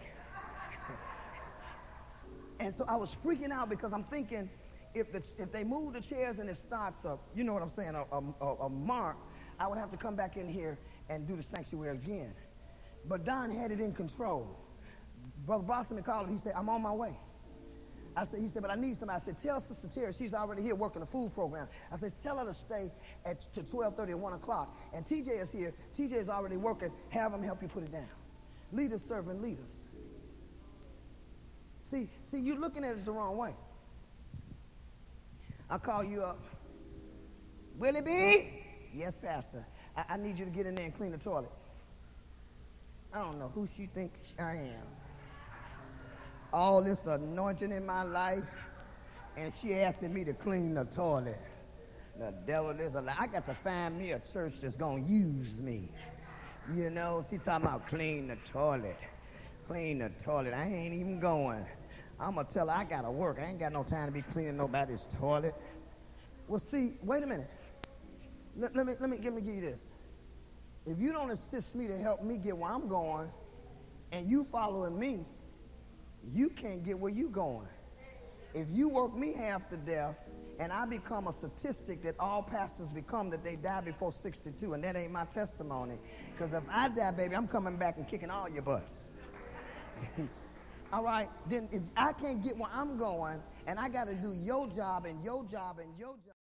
And so I was freaking out because I'm thinking if, the, if they move the chairs and it starts up, you know what I'm saying, a, a, a mark, I would have to come back in here and do the sanctuary again. But Don had it in control. Brother Blossom called him. He said, I'm on my way. I said, he said, but I need somebody. I said, tell Sister Terry, she's already here working the food program. I said, tell her to stay at to twelve thirty or one o'clock. And T J is here. T J is already working. Have him help you put it down. Leaders serving leaders. See, see, you're looking at it the wrong way. I'll call you up. Willie B? Yes, Pastor. I, I need you to get in there and clean the toilet. I don't know who she thinks I am. All this anointing in my life, and she asking me to clean the toilet. The devil is a lie. I got to find me a church that's going to use me. You know, she talking about clean the toilet. Clean the toilet. I ain't even going. I'm going to tell her I got to work. I ain't got no time to be cleaning nobody's toilet. Well, see, wait a minute. Let, let me, let me, let me give you this. If you don't assist me to help me get where I'm going, and you following me, you can't get where you going. If you work me half to death, and I become a statistic that all pastors become, that they die before sixty-two, and that ain't my testimony. Because if I die, baby, I'm coming back and kicking all your butts. All right? Then if I can't get where I'm going, and I got to do your job and your job and your job,